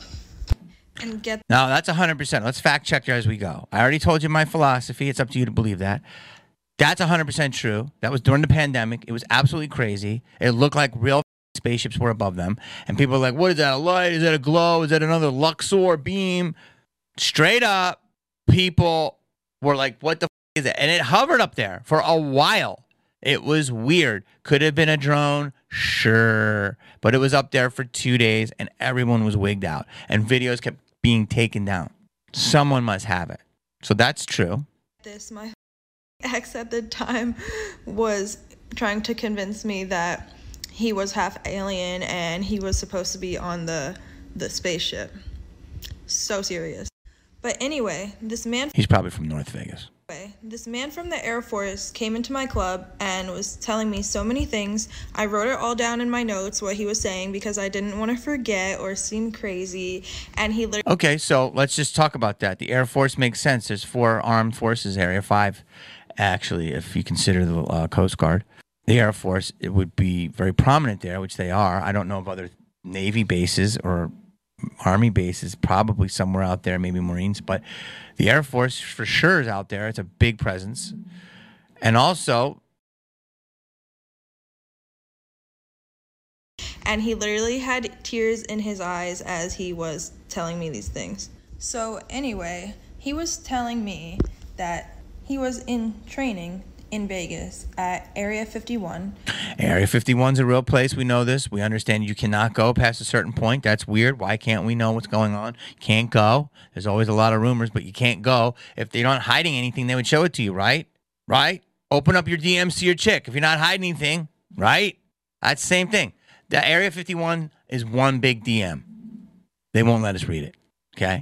No, that's 100%. Let's fact check as we go. I already told you my philosophy. It's up to you to believe that. That's 100% true. That was during the pandemic. It was absolutely crazy. It looked like real spaceships were above them. And people were like, what is that, a light? Is that a glow? Is that another Luxor beam? Straight up, people were like, what the is it? And it hovered up there for a while. It was weird. Could have been a drone, sure. But it was up there for 2 days, and everyone was wigged out. And videos kept being taken down. Someone must have it. So that's true. My ex at the time was trying to convince me that he was half alien and he was supposed to be on the spaceship. So serious. But anyway, He's probably from North Vegas. This man from the Air Force came into my club and was telling me so many things. I wrote it all down in my notes, what he was saying, because I didn't want to forget or seem crazy. And he literally... Okay, so let's just talk about that. The Air Force makes sense. There's 4 armed forces, Area 5, actually, if you consider the Coast Guard. The Air Force, it would be very prominent there, which they are. I don't know of other Navy bases or Army bases, probably somewhere out there, maybe Marines, but the Air Force for sure is out there. It's a big presence. And also... And he literally had tears in his eyes as he was telling me these things. So anyway, he was telling me that he was in training in Vegas at Area 51. Area 51 is a real place. We know this. We understand you cannot go past a certain point. That's weird. Why can't we know what's going on? You can't go. There's always a lot of rumors, but you can't go. If they're not hiding anything, they would show it to you, right? Right? Open up your DMs to your chick. If you're not hiding anything, right? That's the same thing. The Area 51 is one big DM. They won't let us read it, okay?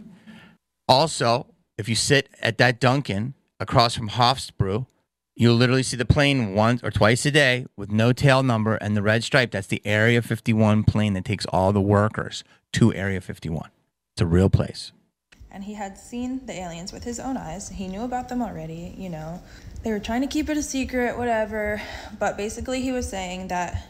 Also, if you sit at that Dunkin' across from Hofstra, you'll literally see the plane once or twice a day with no tail number and the red stripe. That's the Area 51 plane that takes all the workers to Area 51. It's a real place. And he had seen the aliens with his own eyes. He knew about them already, you know. They were trying to keep it a secret, whatever. But basically he was saying that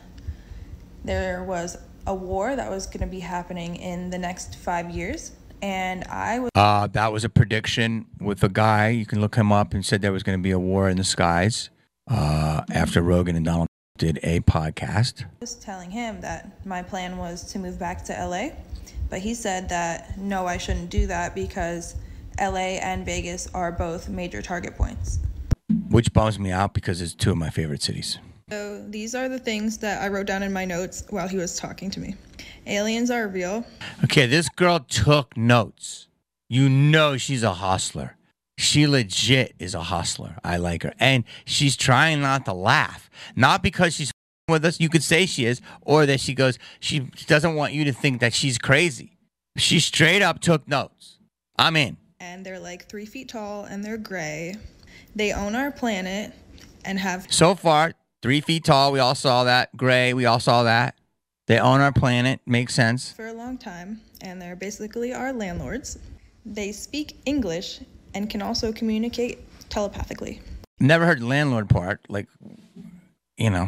there was a war that was going to be happening in the next 5 years. And I was... that was a prediction with a guy. You can look him up and said there was going to be a war in the skies after Rogan and Donald did a podcast. I was telling him that my plan was to move back to LA, but he said that no, I shouldn't do that because LA and Vegas are both major target points. Which bums me out because it's 2 of my favorite cities. So these are the things that I wrote down in my notes while he was talking to me. Aliens are real. Okay, this girl took notes. You know she's a hustler. She legit is a hustler. I like her. And she's trying not to laugh. Not because she's with us, you could say she is, or that she doesn't want you to think that she's crazy. She straight up took notes. I'm in. And they're like 3 feet tall and they're gray. They own our planet and have... So far, 3 feet tall, we all saw that. Gray, we all saw that. They own our planet, makes sense. For a long time, and they're basically our landlords. They speak English and can also communicate telepathically. Never heard the landlord part. Like, you know,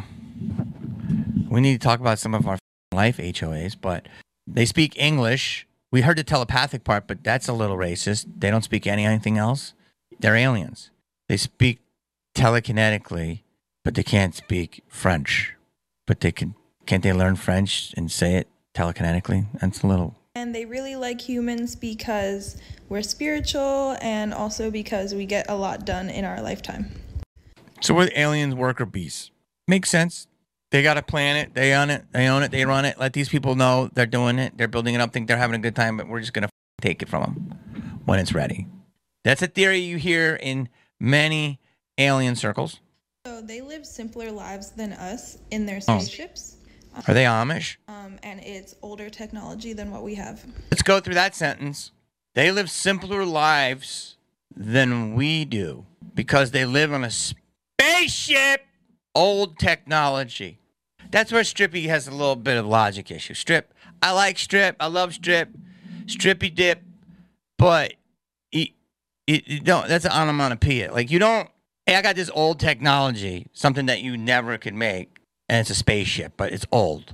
we need to talk about some of our life HOAs, but they speak English. We heard the telepathic part, but that's a little racist. They don't speak anything else. They're aliens. They speak telekinetically, but they can't speak French. But they can. Can't they learn French and say it telekinetically? That's a little... And they really like humans because we're spiritual and also because we get a lot done in our lifetime. So we're the aliens, worker beasts. Makes sense. They got a planet. They own it. They run it. Let these people know they're doing it. They're building it up, think they're having a good time, but we're just going to take it from them when it's ready. That's a theory you hear in many alien circles. So they live simpler lives than us in their spaceships. Are they Amish? And it's older technology than what we have. Let's go through that sentence. They live simpler lives than we do because they live on a spaceship. Old technology. That's where Strippy has a little bit of logic issue. Strip. I like Strip. I love Strip. Strippy dip. But you don't. That's an onomatopoeia. Like you don't. Hey, I got this old technology, something that you never could make. And it's a spaceship, but it's old.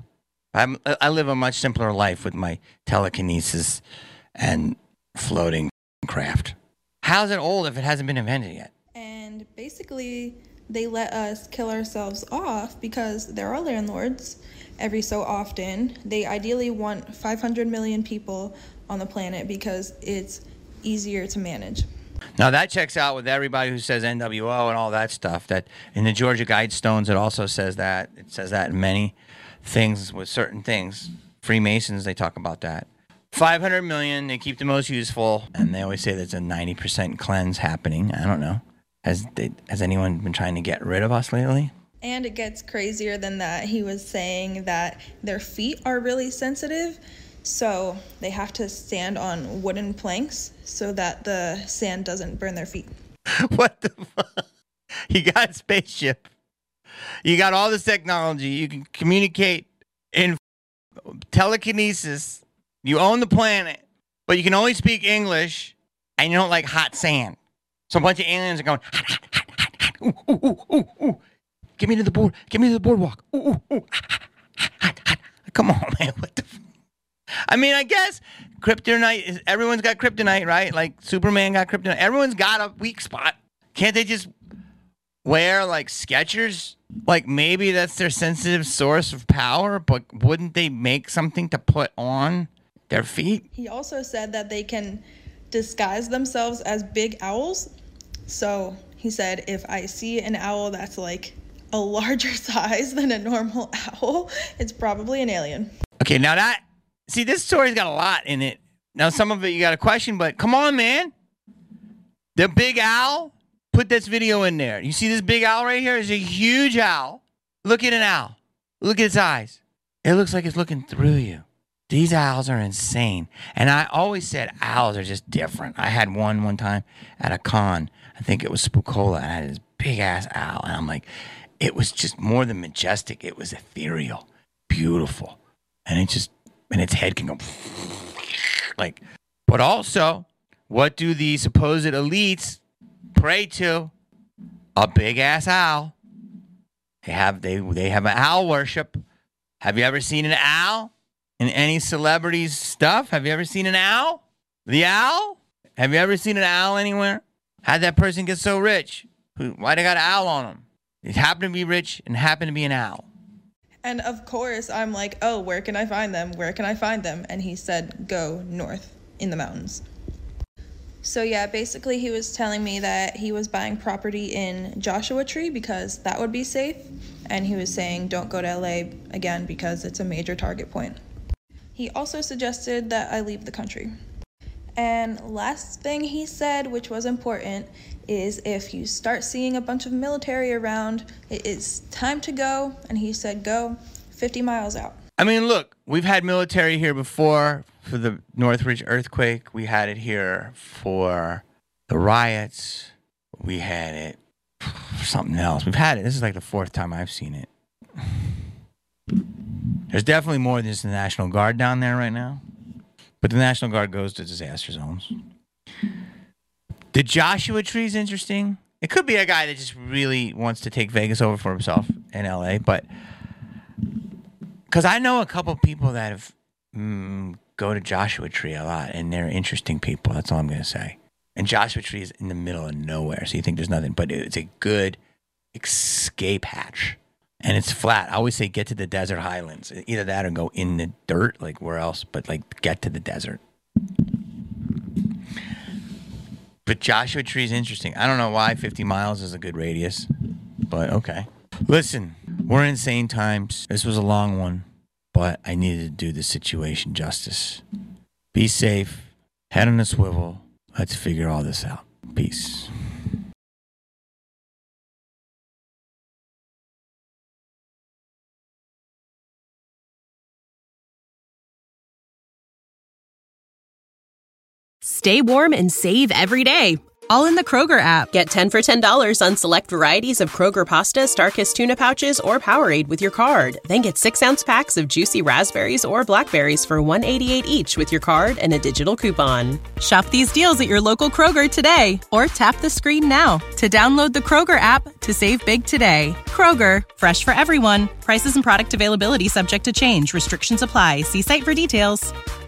I live a much simpler life with my telekinesis and floating craft. How's it old if it hasn't been invented yet? And basically, they let us kill ourselves off because they're our landlords every so often. They ideally want 500 million people on the planet because it's easier to manage. Now, that checks out with everybody who says NWO and all that stuff. That in the Georgia Guidestones, it also says that. It says that in many things with certain things. Freemasons, they talk about that. 500 million, they keep the most useful. And they always say there's a 90% cleanse happening. I don't know. Has anyone been trying to get rid of us lately? And it gets crazier than that. He was saying that their feet are really sensitive So they have to stand on wooden planks so that the sand doesn't burn their feet. What the fuck? You got a spaceship. You got all this technology. You can communicate in telekinesis. You own the planet, but you can only speak English, and you don't like hot sand. So a bunch of aliens are going, hot, hot, hot, hot, hot. Ooh, ooh, ooh, ooh, ooh. Get me to the boardwalk. Ooh, ooh, ooh. Hot, hot, hot. Come on, man. What the I mean, I guess kryptonite, everyone's got kryptonite, right? Like Superman got kryptonite. Everyone's got a weak spot. Can't they just wear like Skechers? Like maybe that's their sensitive source of power, but wouldn't they make something to put on their feet? He also said that they can disguise themselves as big owls. So he said, if I see an owl that's like a larger size than a normal owl, it's probably an alien. Okay, now see, this story's got a lot in it. Now, some of it you got a question, but come on, man. The big owl, put this video in there. You see this big owl right here? It's a huge owl. Look at an owl. Look at its eyes. It looks like it's looking through you. These owls are insane. And I always said owls are just different. I had one time at a con. I think it was Spookola, and I had this big-ass owl. And I'm like, it was just more than majestic. It was ethereal, beautiful. And its head can go like, but also, what do the supposed elites pray to? A big ass owl. They have an owl worship. Have you ever seen an owl in any celebrities' stuff? Have you ever seen an owl? The owl? Have you ever seen an owl anywhere? How'd that person get so rich? Why they got an owl on them? It happened to be rich and happened to be an owl. And of course, I'm like, oh, where can I find them? Where can I find them? And he said, go north in the mountains. So yeah, basically he was telling me that he was buying property in Joshua Tree because that would be safe. And he was saying, don't go to LA again because it's a major target point. He also suggested that I leave the country. And last thing he said, which was important, is if you start seeing a bunch of military around, it is time to go. And he said, go 50 miles out. I mean, look, we've had military here before for the Northridge earthquake. We had it here for the riots. We had it for something else. We've had it. This is like the fourth time I've seen it. There's definitely more than just the National Guard down there right now. But the National Guard goes to disaster zones. The Joshua Tree is interesting. It could be a guy that just really wants to take Vegas over for himself in LA, but because I know a couple people that have go to Joshua Tree a lot, and they're interesting people. That's all I'm going to say. And Joshua Tree is in the middle of nowhere, so you think there's nothing, but it's a good escape hatch. And it's flat. I always say get to the desert highlands. Either that or go in the dirt, like where else, but like get to the desert. But Joshua Tree is interesting. I don't know why 50 miles is a good radius, but okay. Listen, we're in insane times. This was a long one, but I needed to do the situation justice. Be safe. Head on a swivel. Let's figure all this out. Peace. Stay warm and save every day, all in the Kroger app. Get 10 for $10 on select varieties of Kroger pasta, Starkist tuna pouches, or Powerade with your card. Then get 6-ounce packs of juicy raspberries or blackberries for $1.88 each with your card and a digital coupon. Shop these deals at your local Kroger today, or tap the screen now to download the Kroger app to save big today. Kroger, fresh for everyone. Prices and product availability subject to change. Restrictions apply. See site for details.